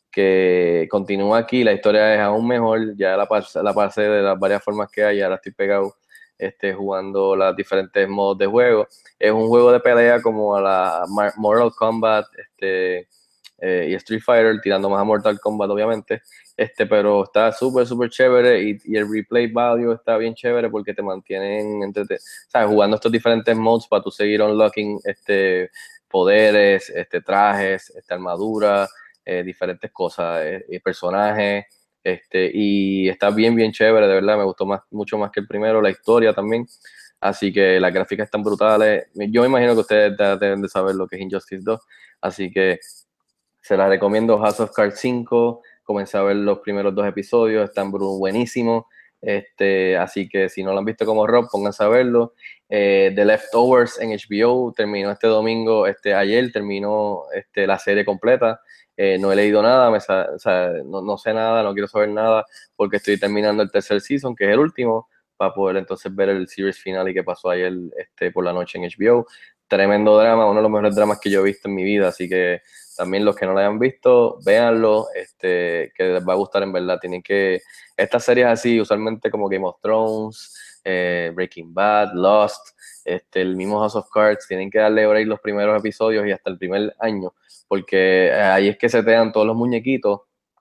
que continúa aquí. La historia es aún mejor, ya la, la pasé de las varias formas que hay, ahora estoy pegado este, jugando los diferentes modos de juego. Es un juego de pelea como a la Mortal Kombat, este... Eh, y Street Fighter, tirando más a Mortal Kombat obviamente, este, pero está súper súper chévere y, y el replay value está bien chévere porque te mantienen entre, ¿sabes? Jugando estos diferentes modes para tú seguir unlocking este, poderes, este, trajes, esta armadura, eh, diferentes cosas, eh, y personajes, este, y está bien bien chévere, de verdad, me gustó más, mucho más que el primero, la historia también. Así que las gráficas están brutales. Yo me imagino que ustedes deben de saber lo que es Injustice dos, así que se la recomiendo. House of Cards cinco, comencé a ver los primeros dos episodios, están buenísimos, este, así que si no lo han visto como Rob, pónganse a verlo. Eh, The Leftovers en H B O terminó este domingo, este, ayer terminó este, la serie completa. Eh, no he leído nada, me, o sea, no, no sé nada, no quiero saber nada porque estoy terminando el tercer season, que es el último, para poder entonces ver el series final y qué pasó ayer este, por la noche en H B O. Tremendo drama, uno de los mejores dramas que yo he visto en mi vida, así que también los que no lo hayan visto, véanlo, este, que les va a gustar en verdad. Tienen que, estas series así, usualmente como Game of Thrones, eh, Breaking Bad, Lost, este, el mismo House of Cards, tienen que darle break los primeros episodios y hasta el primer año, porque ahí es que setean todos los muñequitos,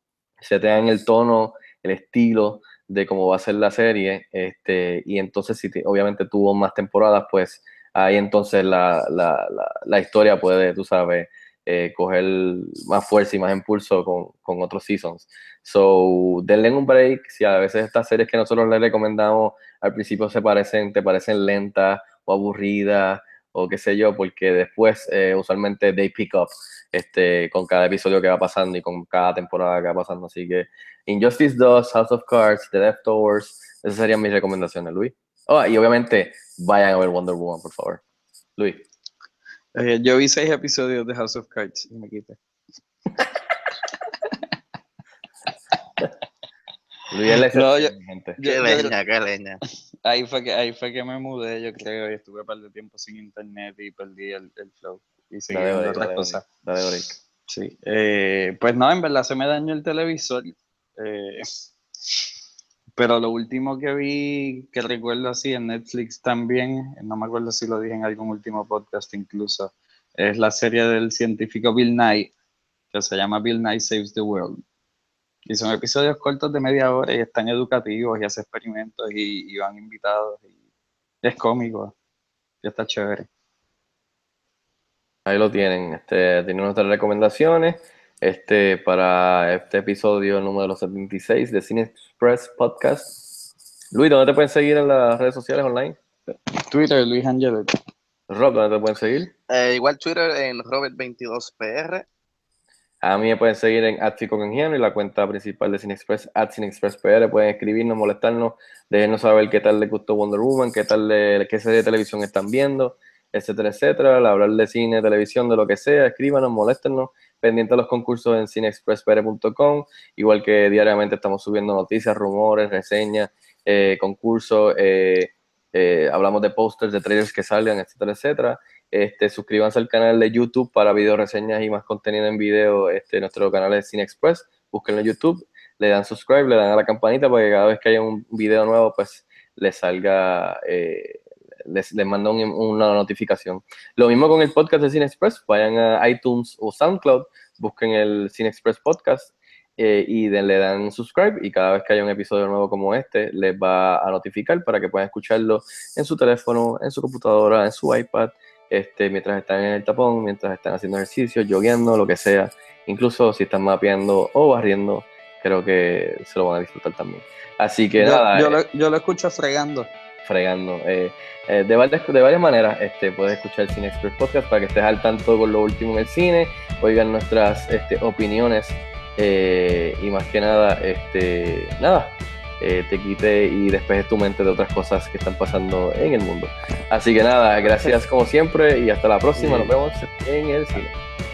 setean el tono, el estilo de cómo va a ser la serie, este, y entonces si te, obviamente tuvo más temporadas, pues ahí entonces la, la, la, la historia puede, tú sabes, Eh, coger más fuerza y más impulso con, con otros seasons. So, denle un break. Si a veces estas series que nosotros les recomendamos al principio se parecen, te parecen lentas o aburridas o qué sé yo, porque después eh, usualmente they pick up este, con cada episodio que va pasando y con cada temporada que va pasando. Así que Injustice dos, House of Cards, The Leftovers, esas serían mis recomendaciones, Luis. Oh, y obviamente vayan a ver Wonder Woman, por favor. Luis.
Eh, yo vi seis episodios de House of Cards y me quité.
Luis,
no, yo,
gente. Qué yo, leña, yo, qué leña.
Ahí fue, que, ahí fue que me mudé, yo creo, y estuve un par de tiempo sin internet y perdí el, el flow. Y seguí viendo otras cosas.
Dale break.
Sí. Eh, pues no, en verdad se me dañó el televisor. Eh, pero lo último que vi, que recuerdo así en Netflix también, no me acuerdo si lo dije en algún último podcast incluso, es la serie del científico Bill Nye, que se llama Bill Nye Saves the World. Y son episodios cortos de media hora y están educativos y hace experimentos y, y van invitados. Y es cómico, y está chévere.
Ahí lo tienen, este, tienen nuestras recomendaciones este, para este episodio número setenta y seis de Cine Express Podcast. Luis, ¿dónde te pueden seguir en las redes sociales online?
Twitter, Luis Angelo.
Rob, ¿dónde te pueden seguir?
Eh, igual Twitter en Robert veintidós P R
A mí me pueden seguir en at Fico Canjiano y la cuenta principal de CineExpress, at CineExpressPR. Pueden escribirnos, molestarnos, déjenos saber qué tal les gustó Wonder Woman, qué tal de, qué serie de televisión están viendo, etcétera, etcétera. Al hablar de cine, televisión, de lo que sea, escríbanos, moléstennos. Pendiente de los concursos en cineexpresspr punto com, igual que diariamente estamos subiendo noticias, rumores, reseñas, eh, concursos, eh, eh, hablamos de posters, de trailers que salgan, etcétera, etcétera. Este, suscríbanse al canal de YouTube para video reseñas y más contenido en video. Este, nuestro canal es CineExpress, búsquenlo en YouTube, le dan subscribe, le dan a la campanita para que cada vez que haya un video nuevo, pues les salga, eh, les, les manda un, una notificación. Lo mismo con el podcast de CineExpress, vayan a iTunes o SoundCloud, busquen el CineExpress Podcast eh, y de, le dan subscribe y cada vez que haya un episodio nuevo como este, les va a notificar para que puedan escucharlo en su teléfono, en su computadora, en su iPad, Este, mientras están en el tapón, mientras están haciendo ejercicio, jogueando, lo que sea, incluso si están mapeando o barriendo, creo que se lo van a disfrutar también. Así que
yo,
nada,
yo,
eh,
lo, yo lo escucho fregando.
fregando. Eh, eh, de, varias, de varias maneras este, puedes escuchar el CineExpress Podcast para que estés al tanto con lo último en el cine, oigan nuestras este, opiniones eh, y más que nada, este, nada. Eh, te quite y despejes tu mente de otras cosas que están pasando en el mundo. Así que nada, gracias como siempre y hasta la próxima. Nos vemos en el cine.